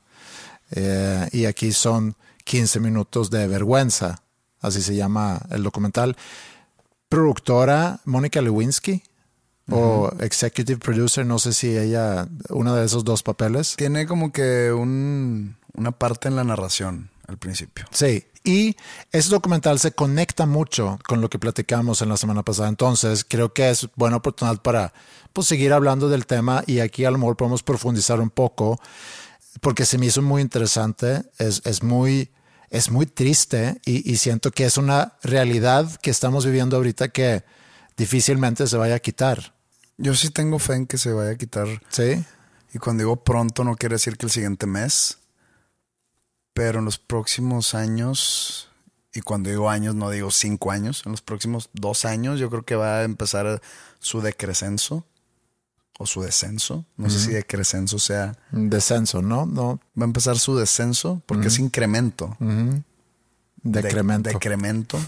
Y aquí son 15 minutos de vergüenza, así se llama el documental. Productora Mónica Lewinsky, o executive producer, no sé si ella, una de esos dos papeles. Tiene como que una parte en la narración al principio. Sí, y ese documental se conecta mucho con lo que platicamos en la semana pasada. Entonces, creo que es buena oportunidad para seguir hablando del tema, y aquí a lo mejor podemos profundizar un poco, porque se me hizo muy interesante. Es muy triste y siento que es una realidad que estamos viviendo ahorita que difícilmente se vaya a quitar. Yo sí tengo fe en que se vaya a quitar. Sí. Y cuando digo pronto no quiere decir que el siguiente mes, pero en los próximos años, y cuando digo años no digo 5 años, en los próximos 2 años yo creo que va a empezar su decrescenso o su descenso. No sé si decrescenso sea... Descenso, ¿no? No. Va a empezar su descenso porque es incremento. Decremento. Decremento.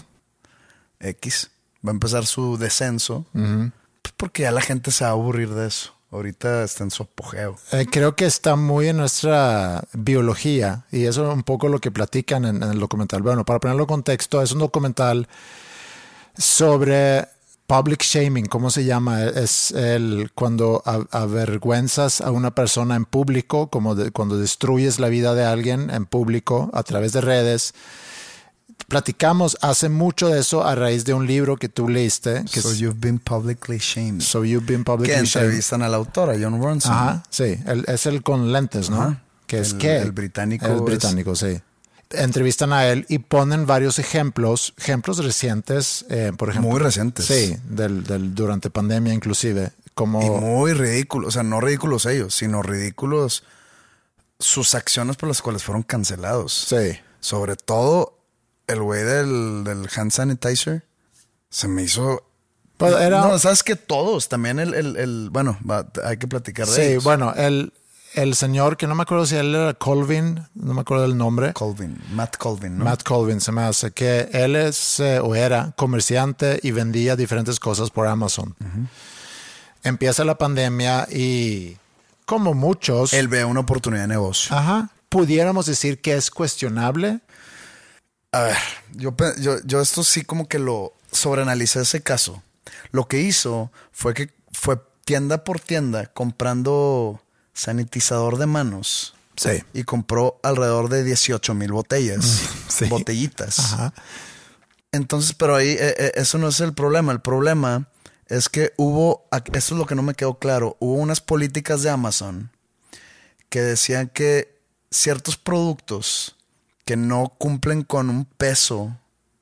X. Va a empezar su descenso. Pues porque ya la gente se va a aburrir de eso. Ahorita está en su apogeo. Creo que está muy en nuestra biología, y eso es un poco lo que platican en el documental. Bueno, para ponerlo en contexto, es un documental sobre public shaming. ¿Cómo se llama? Es cuando avergüenzas a una persona en público, cuando destruyes la vida de alguien en público a través de redes. Platicamos hace mucho de eso a raíz de un libro que tú leíste. You've been publicly shamed. So you've been publicly que shamed. entrevistan a la autora, Jon Ronson. Ajá, sí. Es el con lentes, ¿no? Ajá. Que es el británico. El británico, sí. Entrevistan a él y ponen varios ejemplos recientes, por ejemplo. Muy recientes. Sí, durante pandemia inclusive. Y muy ridículos, o sea, no ridículos ellos, sino ridículos sus acciones por las cuales fueron cancelados. Sí. Sobre todo el güey del hand sanitizer se me hizo... No, sabes que todos, también bueno, hay que platicar de ellos. Sí, bueno, el señor, que no me acuerdo si él era Colvin, no me acuerdo del nombre. Matt Colvin, ¿no? Matt Colvin, se me hace, que él es o era comerciante y vendía diferentes cosas por Amazon. Empieza la pandemia y, como muchos... Él ve una oportunidad de negocio. Ajá. Pudiéramos decir que es cuestionable. A ver, yo esto sí como que lo sobreanalicé ese caso. Lo que hizo fue que fue tienda por tienda comprando sanitizador de manos. Sí. Y compró alrededor de 18,000 botellas. Sí. Botellitas. Ajá. Entonces, pero ahí eso no es el problema. El problema es que eso es lo que no me quedó claro. Hubo unas políticas de Amazon que decían que ciertos productos que no cumplen con un peso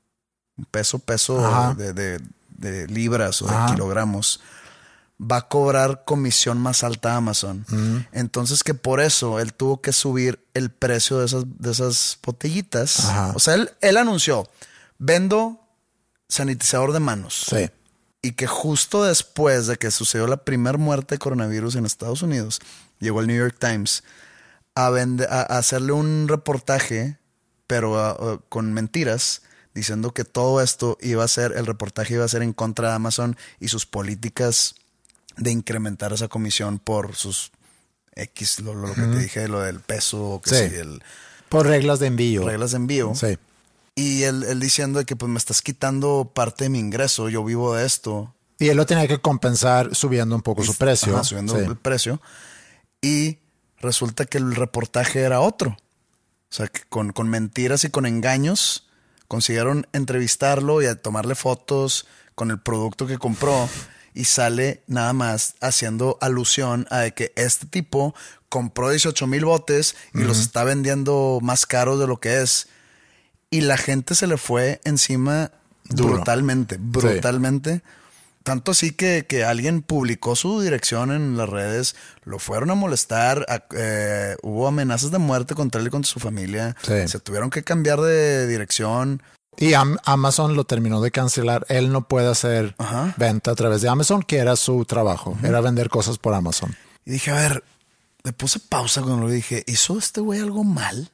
de libras o de kilogramos, va a cobrar comisión más alta a Amazon. Entonces que por eso él tuvo que subir el precio de esas botellitas. Ajá. O sea, él anunció, vendo sanitizador de manos. Sí. Y que justo después de que sucedió la primera muerte de coronavirus en Estados Unidos, llegó el New York Times a hacerle un reportaje, pero con mentiras, diciendo que todo esto el reportaje iba a ser en contra de Amazon y sus políticas de incrementar esa comisión por sus X, lo que te dije, lo del peso, Sí. Por reglas de envío. Reglas de envío. Sí. Y él diciendo de que pues me estás quitando parte de mi ingreso, yo vivo de esto. Y él lo tenía que compensar subiendo un poco su precio. Ajá, subiendo el precio. Y resulta que el reportaje era otro. O sea, que con mentiras y con engaños consiguieron entrevistarlo y a tomarle fotos con el producto que compró. Y sale nada más haciendo alusión a de que este tipo compró 18,000 botes y los está vendiendo más caros de lo que es. Y la gente se le fue encima brutalmente. Sí. Tanto así que alguien publicó su dirección en las redes, lo fueron a molestar, hubo amenazas de muerte contra él y contra su familia. Sí. Se tuvieron que cambiar de dirección. Y Amazon lo terminó de cancelar. Él no puede hacer venta a través de Amazon, que era su trabajo. Era vender cosas por Amazon. Y dije, a ver, le puse pausa cuando lo dije. ¿Hizo este güey algo mal?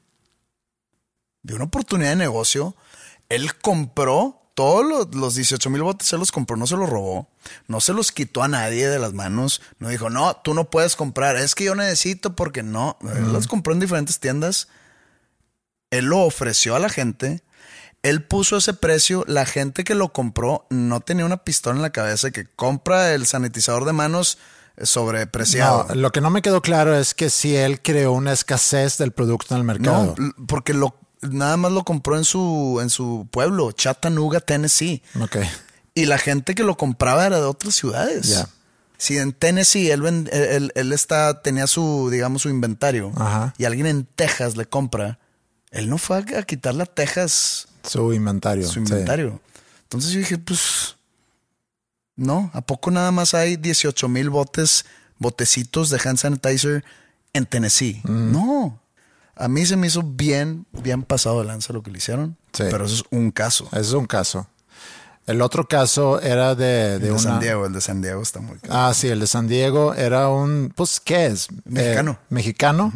Vio una oportunidad de negocio. Él compró todos los 18,000 botes, se los compró, no se los robó. No se los quitó a nadie de las manos. No dijo, no, tú no puedes comprar. Es que yo necesito porque no. Él los compró en diferentes tiendas. Él lo ofreció a la gente. Él puso ese precio. La gente que lo compró no tenía una pistola en la cabeza que compra el sanitizador de manos sobrepreciado. No, lo que no me quedó claro es que si él creó una escasez del producto en el mercado. No, porque nada más lo compró en su pueblo, Chattanooga, Tennessee. Okay. Y la gente que lo compraba era de otras ciudades. Yeah. Si en Tennessee él tenía su inventario y alguien en Texas le compra, él no fue a quitarle a Texas su inventario. Sí. Entonces yo dije, pues, no, ¿a poco nada más hay 18,000 botecitos de hand sanitizer en Tennessee? No. A mí se me hizo bien pasado de lanza lo que le hicieron. Sí. Pero eso es un caso. Eso es un caso. El otro caso era de San Diego. El de San Diego está muy caro. Sí, el de San Diego era un, pues, ¿qué es? Mexicano.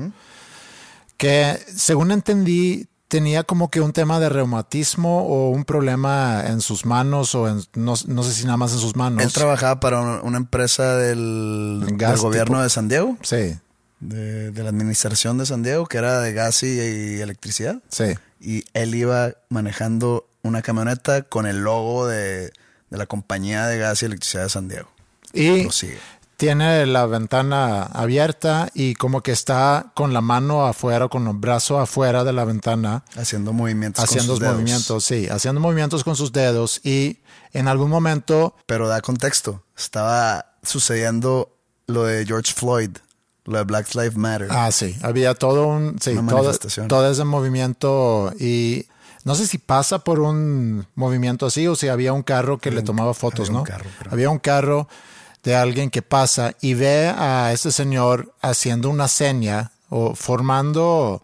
Que, según entendí, tenía como que un tema de reumatismo o un problema en sus manos o no sé si nada más en sus manos. Él trabajaba para una empresa del gobierno de San Diego. Sí. De la administración de San Diego, que era de gas y electricidad. Sí. Y él iba manejando una camioneta con el logo de la compañía de gas y electricidad de San Diego. Y tiene la ventana abierta y como que está con la mano afuera, con el brazo afuera de la ventana. Haciendo movimientos con sus dedos. Haciendo movimientos con sus dedos y en algún momento... Pero da contexto. Estaba sucediendo lo de George Floyd. Lo de Black Lives Matter. Sí. Había todo todo ese movimiento y no sé si pasa por un movimiento así o si había un carro que le tomaba fotos, ¿no? Había un carro de alguien que pasa y ve a este señor haciendo una seña o formando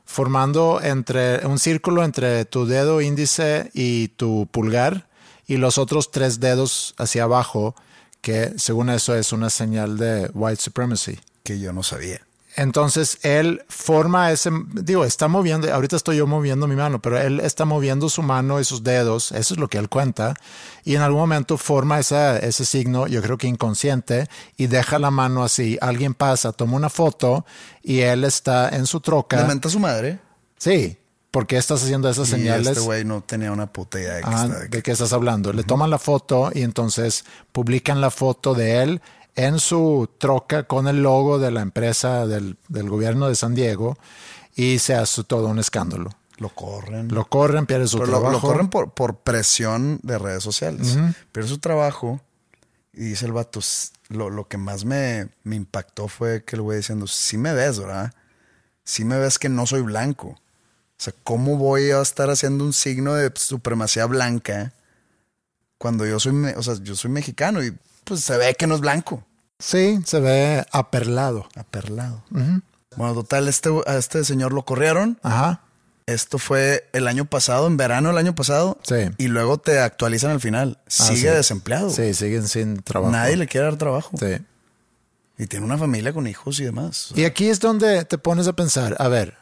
un círculo entre tu dedo índice y tu pulgar y los otros 3 dedos hacia abajo, que según eso es una señal de white supremacy. Que yo no sabía. Entonces él forma está moviendo, ahorita estoy yo moviendo mi mano, pero él está moviendo su mano y sus dedos, eso es lo que él cuenta, y en algún momento forma ese signo, yo creo que inconsciente, y deja la mano así. Alguien pasa, toma una foto y él está en su troca. ¿Le menta a su madre? Sí. ¿Por qué estás haciendo esas señales? Este güey no tenía una puta idea de qué estás hablando. Le toman la foto y entonces publican la foto de él en su troca con el logo de la empresa del gobierno de San Diego y se hace todo un escándalo. Lo corren, pierde su trabajo. Lo corren por presión de redes sociales. Pierde su trabajo y dice el vato, lo que más me impactó fue que el güey diciendo, sí me ves, ¿verdad? Sí me ves que no soy blanco. O sea, ¿cómo voy a estar haciendo un signo de supremacía blanca cuando yo soy mexicano y pues se ve que no es blanco? Sí, se ve aperlado. Bueno, total, a este señor lo corrieron. Ajá. Esto fue el año pasado, en verano del año pasado. Sí. Y luego te actualizan al final. Sigue desempleado. Sí, siguen sin trabajo. Nadie le quiere dar trabajo. Sí. Y tiene una familia con hijos y demás. Y aquí es donde te pones a pensar, a ver,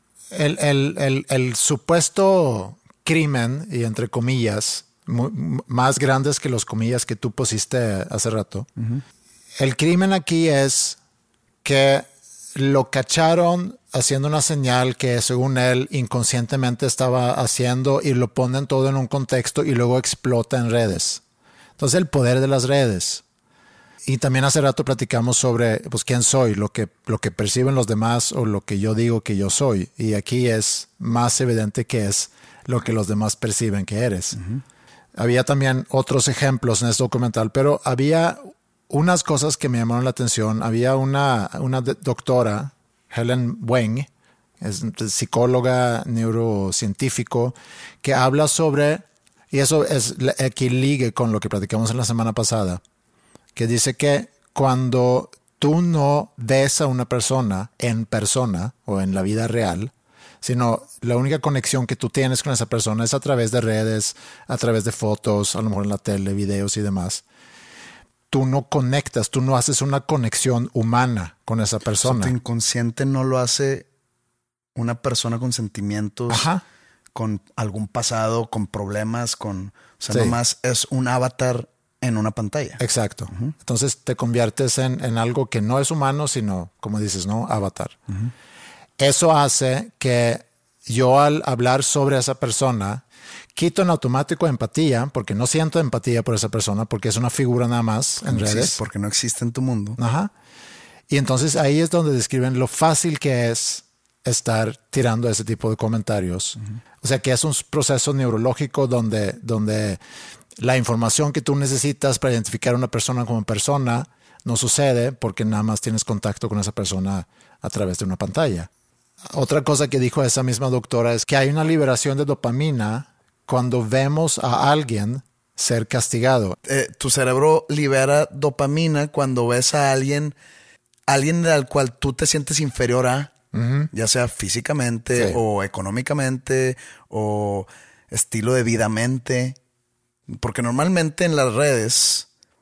el supuesto crimen, y entre comillas, más grandes que los comillas que tú pusiste hace rato. El crimen aquí es que lo cacharon haciendo una señal que según él inconscientemente estaba haciendo y lo ponen todo en un contexto y luego explota en redes. Entonces el poder de las redes. Y también hace rato platicamos sobre pues, quién soy, lo que perciben los demás o lo que yo digo que yo soy. Y aquí es más evidente que es lo que los demás perciben que eres. Uh-huh. Había también otros ejemplos en este documental, pero había unas cosas que me llamaron la atención. Había una doctora, Helen Weng, es psicóloga, neurocientífico, que habla sobre, y eso es aquí ligue con lo que platicamos en la semana pasada, que dice que cuando tú no ves a una persona en persona o en la vida real, sino la única conexión que tú tienes con esa persona es a través de redes, a través de fotos, a lo mejor en la tele, videos y demás. Tú no conectas, tú no haces una conexión humana con esa persona. Tu inconsciente no lo hace una persona con sentimientos, ajá, con algún pasado, con problemas, o sea, sí, nomás es un avatar en una pantalla. Exacto. Uh-huh. Entonces te conviertes en algo que no es humano, sino, como dices, ¿no? Avatar. Uh-huh. Eso hace que yo al hablar sobre esa persona quito en automático empatía, porque no siento empatía por esa persona, porque es una figura nada más en redes. Porque no existe en tu mundo. Ajá. Y entonces ahí es donde describen lo fácil que es estar tirando ese tipo de comentarios. Uh-huh. O sea que es un proceso neurológico donde la información que tú necesitas para identificar a una persona como persona no sucede porque nada más tienes contacto con esa persona a través de una pantalla. Otra cosa que dijo esa misma doctora es que hay una liberación de dopamina cuando vemos a alguien ser castigado. Tu cerebro libera dopamina cuando ves a alguien al cual tú te sientes inferior a, uh-huh, ya sea físicamente, sí, o económicamente o estilo de vida-mente. Porque normalmente en las redes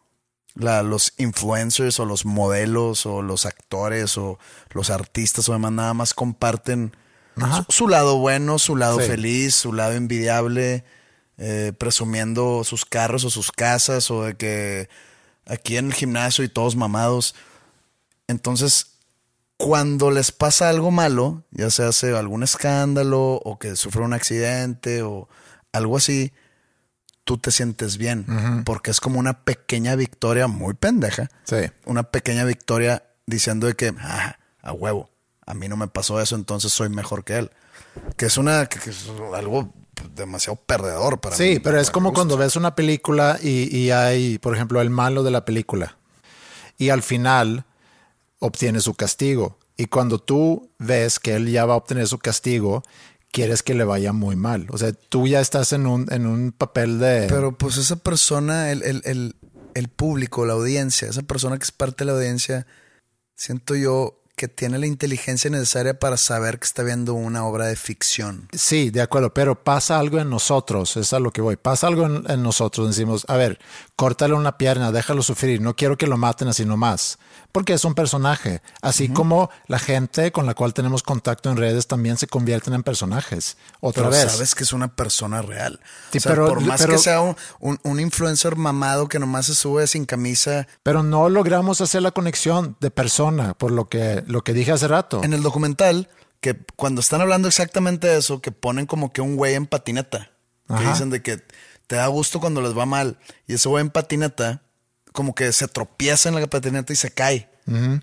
los influencers o los modelos o los actores o los artistas o demás nada más comparten su lado bueno, su lado, sí, feliz, su lado envidiable, presumiendo sus carros o sus casas o de que aquí en el gimnasio y todos mamados. Entonces, cuando les pasa algo malo, ya sea hace algún escándalo o que sufre un accidente o algo así, tú te sientes bien, uh-huh, porque es como una pequeña victoria muy pendeja. Sí. Una pequeña victoria diciendo de que, a huevo, a mí no me pasó eso, entonces soy mejor que él. Que es algo demasiado perdedor para mí. Sí, pero es como cuando ves una película y hay, por ejemplo, el malo de la película. Y al final obtiene su castigo. Y cuando tú ves que él ya va a obtener su castigo, quieres que le vaya muy mal. O sea, tú ya estás en un papel de... Pero pues esa persona, el público, la audiencia, esa persona que es parte de la audiencia, siento yo que tiene la inteligencia necesaria para saber que está viendo una obra de ficción. Sí, de acuerdo, pero pasa algo en nosotros, es a lo que voy. Pasa algo en nosotros, decimos, a ver, córtale una pierna, déjalo sufrir, no quiero que lo maten así nomás, porque es un personaje. Así, uh-huh, como la gente con la cual tenemos contacto en redes también se convierten en personajes. Otra vez. Sabes que es una persona real. Sí, o sea, por más que sea un influencer mamado que nomás se sube sin camisa. Pero no logramos hacer la conexión de persona, por lo que dije hace rato. En el documental, que cuando están hablando exactamente de eso, que ponen como que un güey en patineta. Ajá. Que dicen de que te da gusto cuando les va mal. Y ese güey en patineta como que se tropieza en la patineta y se cae. Uh-huh.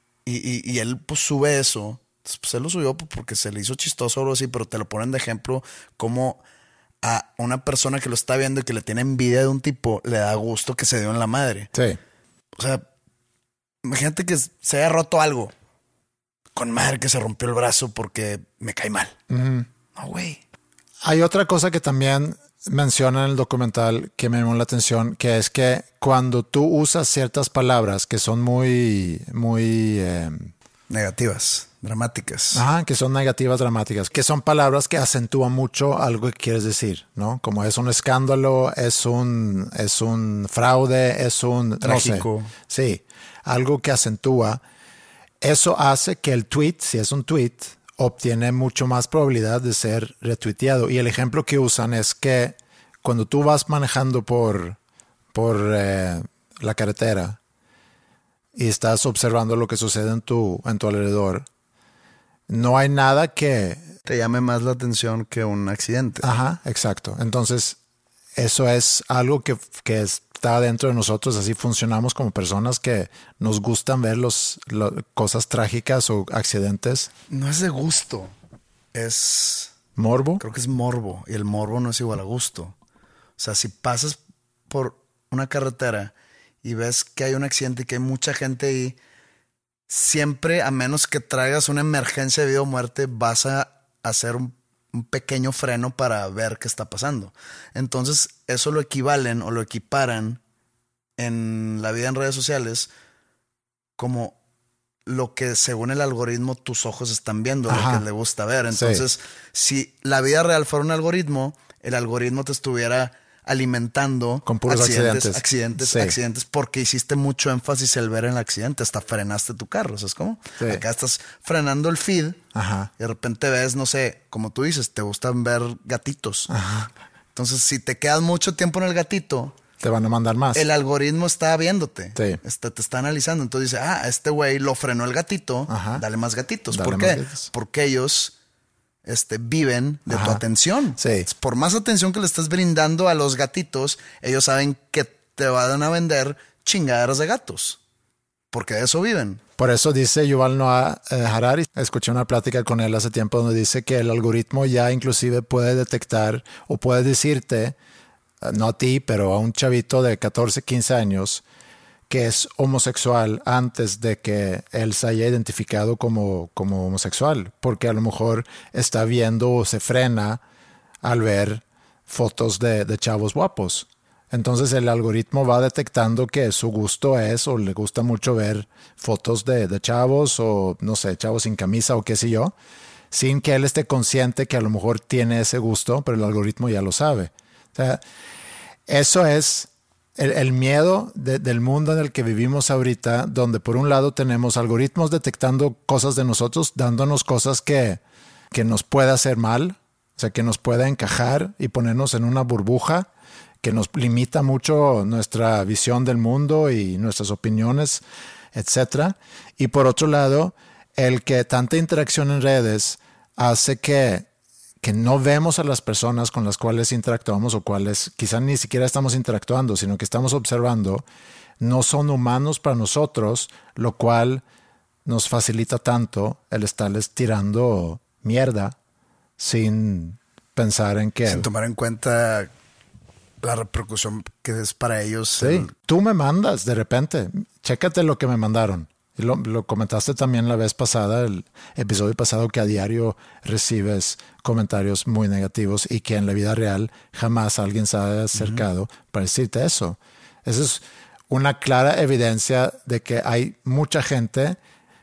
Y él pues sube eso. Pues él lo subió porque se le hizo chistoso o algo así, pero te lo ponen de ejemplo como a una persona que lo está viendo y que le tiene envidia de un tipo, le da gusto que se dio en la madre. Sí. O sea, imagínate que se haya roto algo. Con madre que se rompió el brazo porque me cae mal. Uh-huh. No, güey. Hay otra cosa que también menciona en el documental que me llamó la atención, que es que cuando tú usas ciertas palabras que son muy negativas, dramáticas. Ajá, que son negativas, dramáticas, que son palabras que acentúan mucho algo que quieres decir, ¿no? Como es un escándalo, es un fraude, es un... trágico. No sé. Sí, algo que acentúa. Eso hace que el tweet, si es un tweet, obtiene mucho más probabilidad de ser retuiteado. Y el ejemplo que usan es que cuando tú vas manejando por la carretera y estás observando lo que sucede en tu alrededor, no hay nada que te llame más la atención que un accidente. Ajá, exacto. Entonces, eso es algo que está dentro de nosotros. Así funcionamos como personas que nos gustan ver cosas trágicas o accidentes. No es de gusto, es... ¿Morbo? Creo que es morbo, y el morbo no es igual a gusto. O sea, si pasas por una carretera y ves que hay un accidente y que hay mucha gente ahí, siempre, a menos que traigas una emergencia de vida o muerte, vas a hacer un pequeño freno para ver qué está pasando. Entonces, eso lo equivalen o lo equiparan en la vida en redes sociales como lo que según el algoritmo tus ojos están viendo, Ajá. lo que le gusta ver. Entonces, si la vida real fuera un algoritmo, el algoritmo te estuviera alimentando con puros accidentes, porque hiciste mucho énfasis en ver el accidente, hasta frenaste tu carro, ¿sabes cómo? Sí. Acá estás frenando el feed. Ajá. Y de repente ves, no sé, como tú dices, te gustan ver gatitos. Ajá. Entonces, si te quedas mucho tiempo en el gatito, te van a mandar más. El algoritmo está viéndote. Sí. Te está analizando. Entonces dice, este güey lo frenó el gatito, Ajá. dale más gatitos. Dale ¿Por más qué? gatitos. Porque ellos viven de tu atención. Sí. Por más atención que le estés brindando a los gatitos, ellos saben que te van a vender chingaderas de gatos. Porque de eso viven. Por eso dice Yuval Noah Harari, escuché una plática con él hace tiempo donde dice que el algoritmo ya inclusive puede detectar o puede decirte, no a ti, pero a un chavito de 14, 15 años, que es homosexual antes de que él se haya identificado como homosexual, porque a lo mejor está viendo o se frena al ver fotos de chavos guapos. Entonces el algoritmo va detectando que su gusto es o le gusta mucho ver fotos de chavos o no sé, chavos sin camisa o qué sé yo, sin que él esté consciente que a lo mejor tiene ese gusto, pero el algoritmo ya lo sabe. O sea, eso es el miedo del mundo en el que vivimos ahorita, donde por un lado tenemos algoritmos detectando cosas de nosotros, dándonos cosas que nos pueda hacer mal, o sea, que nos pueda encajar y ponernos en una burbuja que nos limita mucho nuestra visión del mundo y nuestras opiniones, etc. Y por otro lado, el que tanta interacción en redes hace que no vemos a las personas con las cuales interactuamos o cuales quizás ni siquiera estamos interactuando, sino que estamos observando, no son humanos para nosotros, lo cual nos facilita tanto el estarles tirando mierda sin pensar en que... Sin tomar en cuenta la repercusión que es para ellos. Sí, tú me mandas de repente, chécate lo que me mandaron. Y lo comentaste también la vez pasada, el episodio pasado, que a diario recibes comentarios muy negativos y que en la vida real jamás alguien se ha acercado para decirte eso. Esa es una clara evidencia de que hay mucha gente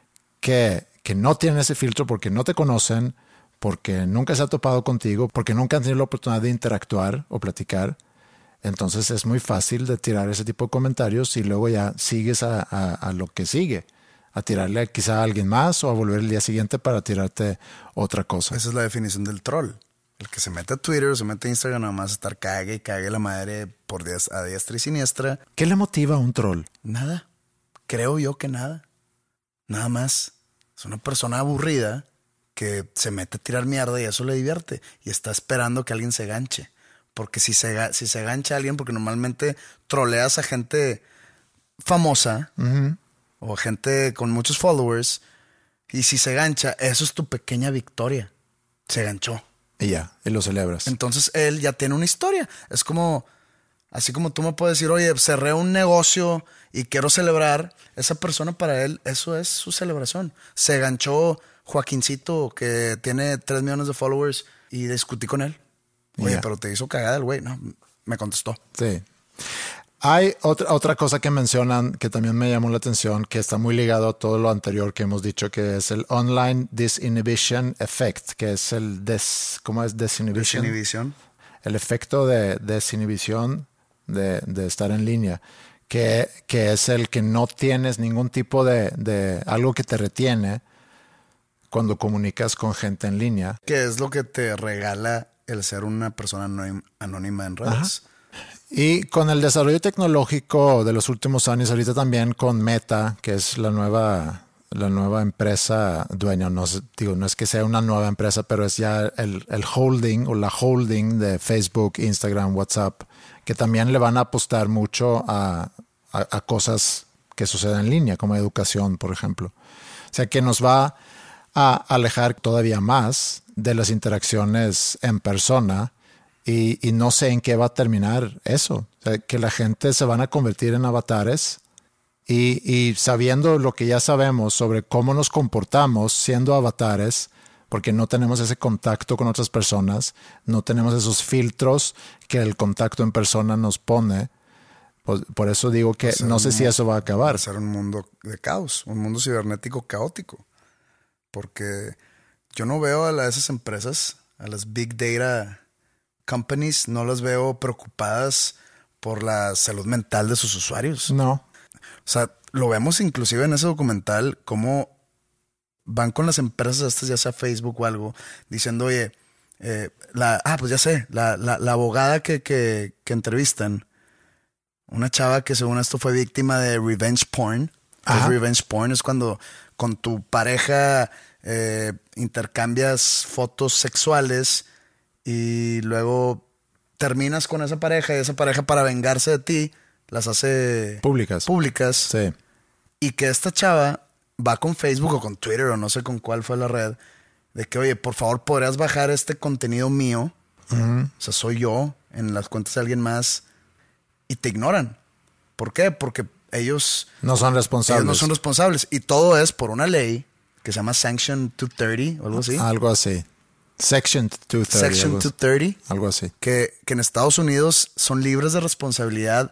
que no tiene ese filtro porque no te conocen, porque nunca se ha topado contigo, porque nunca han tenido la oportunidad de interactuar o platicar. Entonces es muy fácil de tirar ese tipo de comentarios y luego ya sigues a lo que sigue. A tirarle quizá a alguien más o a volver el día siguiente para tirarte otra cosa. Esa es la definición del troll. El que se mete a Twitter, se mete a Instagram, nada más estar cague la madre a diestra y siniestra. ¿Qué le motiva a un troll? Nada. Creo yo que nada. Nada más. Es una persona aburrida que se mete a tirar mierda y eso le divierte. Y está esperando que alguien se ganche. Porque si se gancha a alguien, porque normalmente troleas a gente famosa... o gente con muchos followers, y si se gancha, eso es tu pequeña victoria. Se ganchó. Y ya, y lo celebras. Entonces él ya tiene una historia. Es como, así como tú me puedes decir, oye, cerré un negocio y quiero celebrar. Esa persona, para él, eso es su celebración. Se ganchó Joaquincito, que tiene 3 millones de followers, y discutí con él. Oye, pero te hizo cagada el güey. No, me contestó. Sí. Hay otra cosa que mencionan que también me llamó la atención, que está muy ligado a todo lo anterior que hemos dicho, que es el Online Disinhibition Effect, que es ¿cómo es desinhibition? Desinhibición. El efecto de desinhibición de estar en línea, que es el que no tienes ningún tipo de algo que te retiene cuando comunicas con gente en línea. Que es lo que te regala el ser una persona anónima en redes. Ajá. Y con el desarrollo tecnológico de los últimos años, ahorita también con Meta, que es la nueva empresa dueña, no es que sea una nueva empresa, pero es ya el holding o la holding de Facebook, Instagram, WhatsApp, que también le van a apostar mucho a cosas que suceden en línea, como educación, por ejemplo. O sea, que nos va a alejar todavía más de las interacciones en persona y no sé en qué va a terminar eso. O sea, que la gente se van a convertir en avatares y sabiendo lo que ya sabemos sobre cómo nos comportamos siendo avatares, porque no tenemos ese contacto con otras personas, no tenemos esos filtros que el contacto en persona nos pone. Por eso digo que no sé si eso va a acabar. Va a ser un mundo de caos, un mundo cibernético caótico. Porque yo no veo a esas empresas, a las big data companies, no las veo preocupadas por la salud mental de sus usuarios. No. O sea, lo vemos inclusive en ese documental, cómo van con las empresas estas, ya sea Facebook o algo, diciendo, oye, pues ya sé, la abogada que entrevistan, una chava que según esto fue víctima de revenge porn. Revenge porn es cuando con tu pareja intercambias fotos sexuales y luego terminas con esa pareja y esa pareja para vengarse de ti las hace públicas. Sí. Y que esta chava va con Facebook o con Twitter o no sé con cuál fue la red, de que, oye, por favor, ¿podrías bajar este contenido mío? O sea, soy yo en las cuentas de alguien más, y te ignoran. ¿Por qué? Porque ellos no son responsables. Ellos no son responsables. Y todo es por una ley que se llama Sanction 230 o algo así. Algo así. Section 230. Section 230. Algo así. Que en Estados Unidos son libres de responsabilidad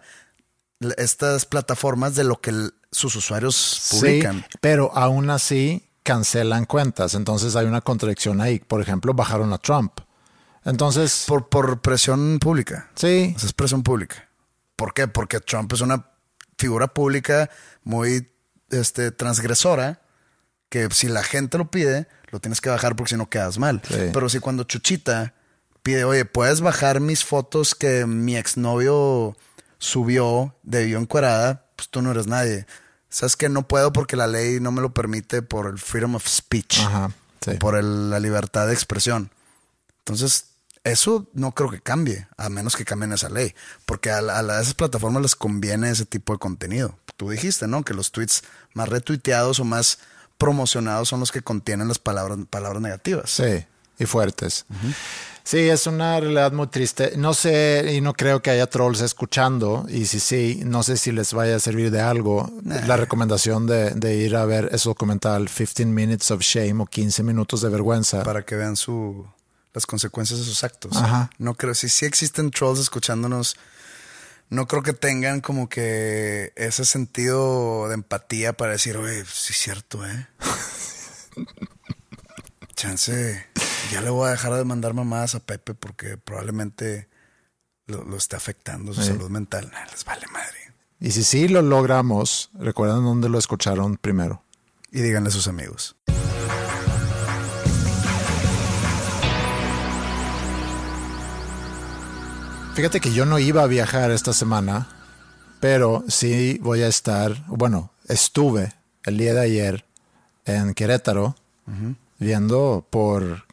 estas plataformas de lo que sus usuarios publican. Sí, pero aún así cancelan cuentas. Entonces hay una contradicción ahí. Por ejemplo, bajaron a Trump. Entonces... Por presión pública. Sí. Es presión pública. ¿Por qué? Porque Trump es una figura pública muy transgresora, que si la gente lo pide, lo tienes que bajar porque si no quedas mal. Sí. Pero si cuando Chuchita pide, oye, ¿puedes bajar mis fotos que mi exnovio subió de yo encuerada? Pues tú no eres nadie. ¿Sabes qué? No puedo porque la ley no me lo permite por el freedom of speech. Ajá, sí. Por la libertad de expresión. Entonces, eso no creo que cambie, a menos que cambien esa ley. Porque a esas plataformas les conviene ese tipo de contenido. Tú dijiste, ¿no? Que los tweets más retuiteados o más promocionados son los que contienen las palabras negativas. Sí, y fuertes. Sí, es una realidad muy triste. No sé, y no creo que haya trolls escuchando. Y sí, no sé si les vaya a servir de algo. La recomendación de ir a ver ese documental 15 Minutes of Shame o 15 minutos de vergüenza. Para que vean las consecuencias de sus actos. Ajá. No creo, si sí existen trolls escuchándonos, no creo que tengan como que ese sentido de empatía para decir, oye, sí es cierto, chance, ya le voy a dejar de mandar mamadas a Pepe porque probablemente lo esté afectando su salud mental. Les vale madre. Y si sí lo logramos, recuerden dónde lo escucharon primero. Y díganle a sus amigos. Fíjate que yo no iba a viajar esta semana, pero sí voy a estar, estuve el día de ayer en Querétaro viendo por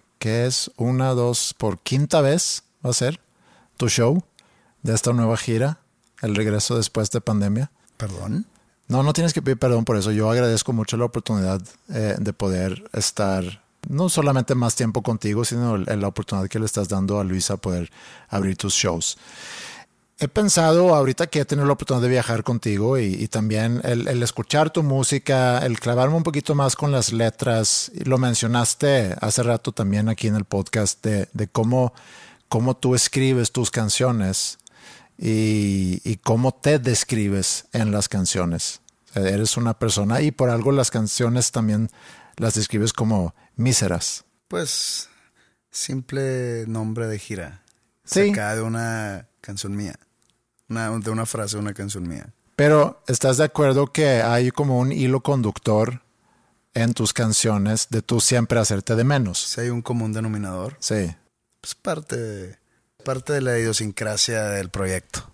quinta vez va a ser tu show de esta nueva gira, el regreso después de pandemia. ¿Perdón? No tienes que pedir perdón por eso. Yo agradezco mucho la oportunidad de poder estar no solamente más tiempo contigo, sino la oportunidad que le estás dando a Luisa poder abrir tus shows. He pensado ahorita que he tenido la oportunidad de viajar contigo y también el escuchar tu música, el clavarme un poquito más con las letras. Lo mencionaste hace rato también aquí en el podcast de cómo tú escribes tus canciones y cómo te describes en las canciones. Eres una persona y por algo las canciones también las describes como míseras. Pues simple nombre de gira. Sí. Sacada de una canción mía. De una frase de una canción mía. Pero ¿estás de acuerdo que hay como un hilo conductor en tus canciones de tú siempre hacerte de menos? Si hay un común denominador. Sí. Pues parte de la idiosincrasia del proyecto.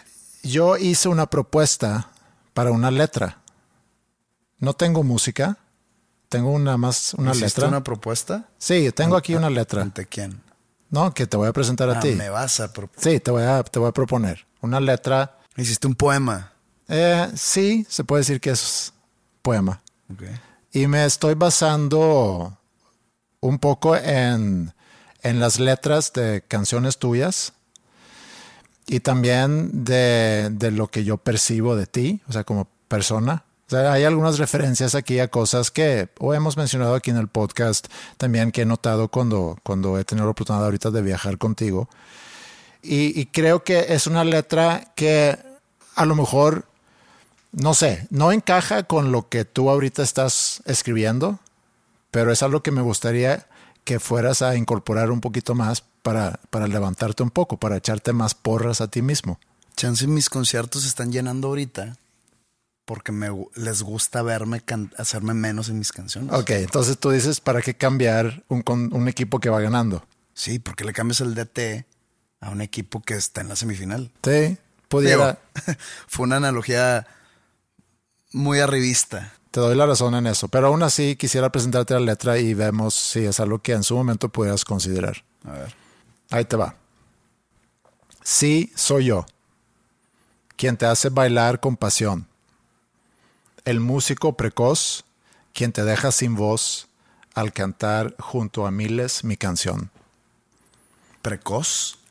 yo hice una propuesta para una letra. No tengo música, tengo una ¿Hiciste letra. una propuesta? Sí, tengo aquí una letra. ¿Ante quién? No, que te voy a presentar a ti. Me vas a proponer. Sí, te voy a proponer una letra. Hiciste un poema. Sí, se puede decir que es poema. Okay. Y me estoy basando un poco en las letras de canciones tuyas y también de lo que yo percibo de ti, o sea, como persona. O sea, hay algunas referencias aquí a cosas que o hemos mencionado aquí en el podcast, también que he notado cuando he tenido la oportunidad ahorita de viajar contigo. Y creo que es una letra que a lo mejor, no sé, no encaja con lo que tú ahorita estás escribiendo, pero es algo que me gustaría que fueras a incorporar un poquito más para levantarte un poco, para echarte más porras a ti mismo. Chance mis conciertos se están llenando ahorita porque les gusta verme hacerme menos en mis canciones. Ok, entonces tú dices, ¿para qué cambiar un equipo que va ganando? Sí, porque le cambias el DT a un equipo que está en la semifinal. Sí, pudiera. Digo, fue una analogía muy arribista. Te doy la razón en eso, pero aún así quisiera presentarte la letra y vemos si es algo que en su momento pudieras considerar. A ver. Ahí te va. Sí, soy yo, quien te hace bailar con pasión. El músico precoz, quien te deja sin voz al cantar junto a miles mi canción. ¿Precoz?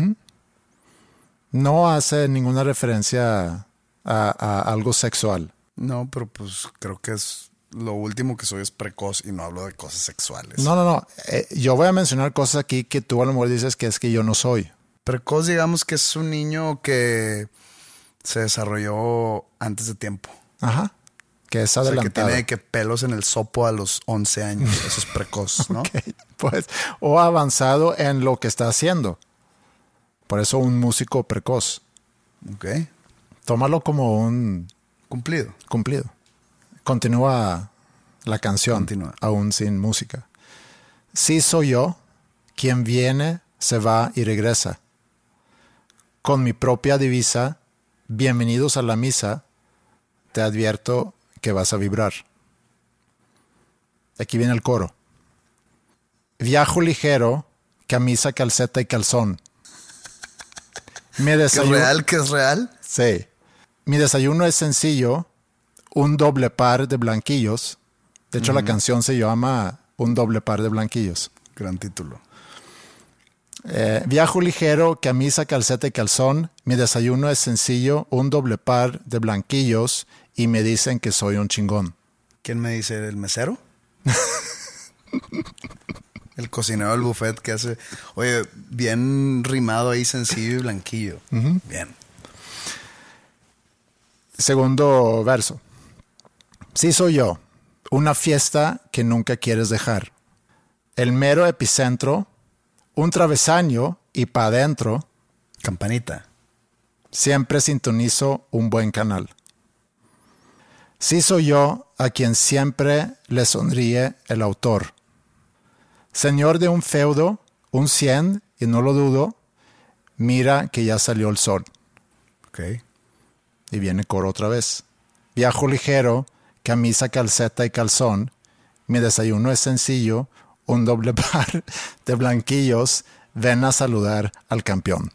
No hace ninguna referencia a algo sexual. No, pero pues creo que es lo último que soy es precoz y no hablo de cosas sexuales. No. Yo voy a mencionar cosas aquí que tú a lo mejor dices que es que yo no soy. Precoz, digamos que es un niño que se desarrolló antes de tiempo. Ajá. Que es adelantado. O sea, que tiene que pelos en el sopo a los 11 años. Eso es precoz, ¿no? Okay, pues, o avanzado en lo que está haciendo. Por eso un músico precoz. Ok. Tómalo como un Cumplido. Continúa la canción. Continúa. Aún sin música. Sí soy yo, quien viene, se va y regresa. Con mi propia divisa, bienvenidos a la misa, te advierto que vas a vibrar. Aquí viene el coro. Viajo ligero, camisa, calceta y calzón. ¿Qué es real? Sí. Mi desayuno es sencillo, un doble par de blanquillos. De hecho, la canción se llama Un doble par de blanquillos. Gran título. Viajo ligero, camisa, calceta y calzón. Mi desayuno es sencillo, un doble par de blanquillos y me dicen que soy un chingón. ¿Quién me dice? ¿El mesero? El cocinero del buffet que hace... Oye, bien rimado ahí, sencillo y blanquillo. Bien. Segundo verso. Sí soy yo, una fiesta que nunca quieres dejar. El mero epicentro, un travesaño y pa' adentro. Campanita. Siempre sintonizo un buen canal. Sí soy yo a quien siempre le sonríe el autor. Señor de un feudo, un 100, y no lo dudo, mira que ya salió el sol. Ok. Y viene coro otra vez. Viajo ligero, camisa, calceta y calzón. Mi desayuno es sencillo, un doble par de blanquillos. Ven a saludar al campeón.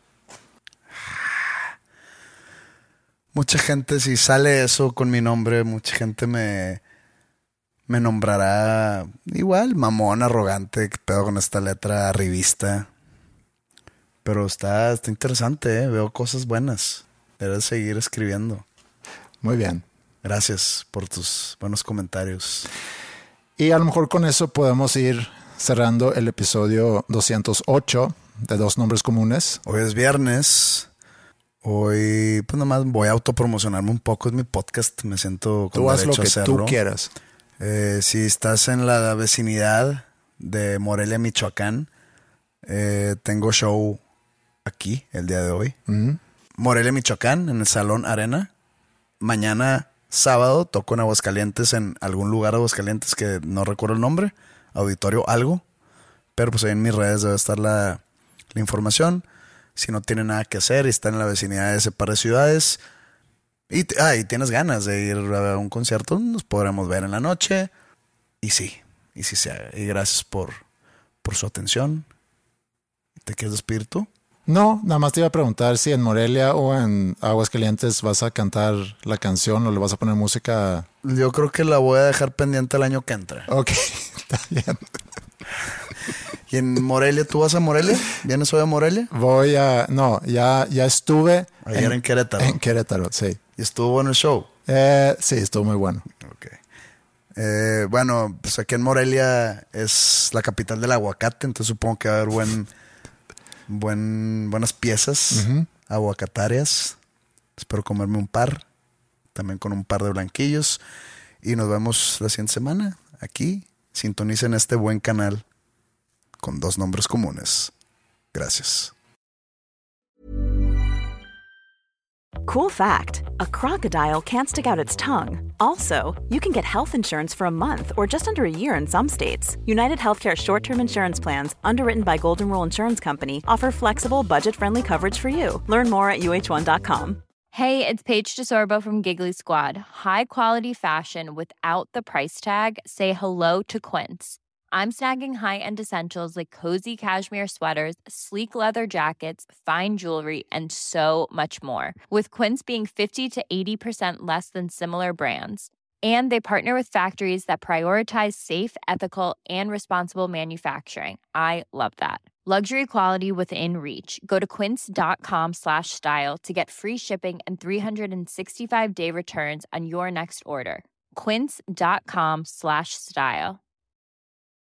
Mucha gente, si sale eso con mi nombre, mucha gente me nombrará igual, mamón, arrogante, que pedo con esta letra arribista. Pero está interesante, veo cosas buenas. Debes seguir escribiendo. Muy bien. Gracias por tus buenos comentarios. Y a lo mejor con eso podemos ir cerrando el episodio 208 de Dos Nombres Comunes. Hoy es viernes. Hoy, pues nomás voy a autopromocionarme un poco. Es mi podcast. Me siento con tú haz derecho lo que a hacerlo. tú quieras. Si estás en la vecinidad de Morelia, Michoacán, tengo show aquí el día de hoy. Morelia, Michoacán, en el Salón Arena. Mañana, sábado, toco en Aguascalientes, en algún lugar de Aguascalientes que no recuerdo el nombre. Auditorio algo. Pero pues ahí en mis redes debe estar la información. si no tienen nada que hacer y están en la vecindad de ese par de ciudades y tienes ganas de ir a un concierto, nos podremos ver en la noche. Y sí se haga. Y gracias por su atención. ¿Te quieres despedir tú? No, nada más te iba a preguntar si en Morelia o en Aguascalientes vas a cantar la canción o le vas a poner música. Yo creo que la voy a dejar pendiente el año que entra. Ok, está bien. ¿Y en Morelia? ¿Tú vas a Morelia? ¿Vienes hoy a Morelia? Ya estuve. Ayer en Querétaro. En Querétaro, sí. ¿Y estuvo bueno el show? Sí, estuvo muy bueno. Ok. Bueno, pues aquí en Morelia es la capital del aguacate, entonces supongo que va a haber buenas piezas aguacatarias. Espero comerme un par, también con un par de blanquillos. Y nos vemos la siguiente semana aquí. Sintonicen este buen canal con 2 nombres comunes. Gracias. Cool fact, a crocodile can't stick out its tongue. Also, you can get health insurance for a month or just under a year in some states. United Healthcare short-term insurance plans, underwritten by Golden Rule Insurance Company, offer flexible, budget-friendly coverage for you. Learn more at uh1.com. Hey, it's Paige DeSorbo from Giggly Squad. High quality fashion without the price tag. Say hello to Quince. I'm snagging high-end essentials like cozy cashmere sweaters, sleek leather jackets, fine jewelry, and so much more. With Quince being 50 to 80% less than similar brands. And they partner with factories that prioritize safe, ethical, and responsible manufacturing. I love that. Luxury quality within reach. Go to quince.com/style to get free shipping and 365-day returns on your next order. Quince.com/style.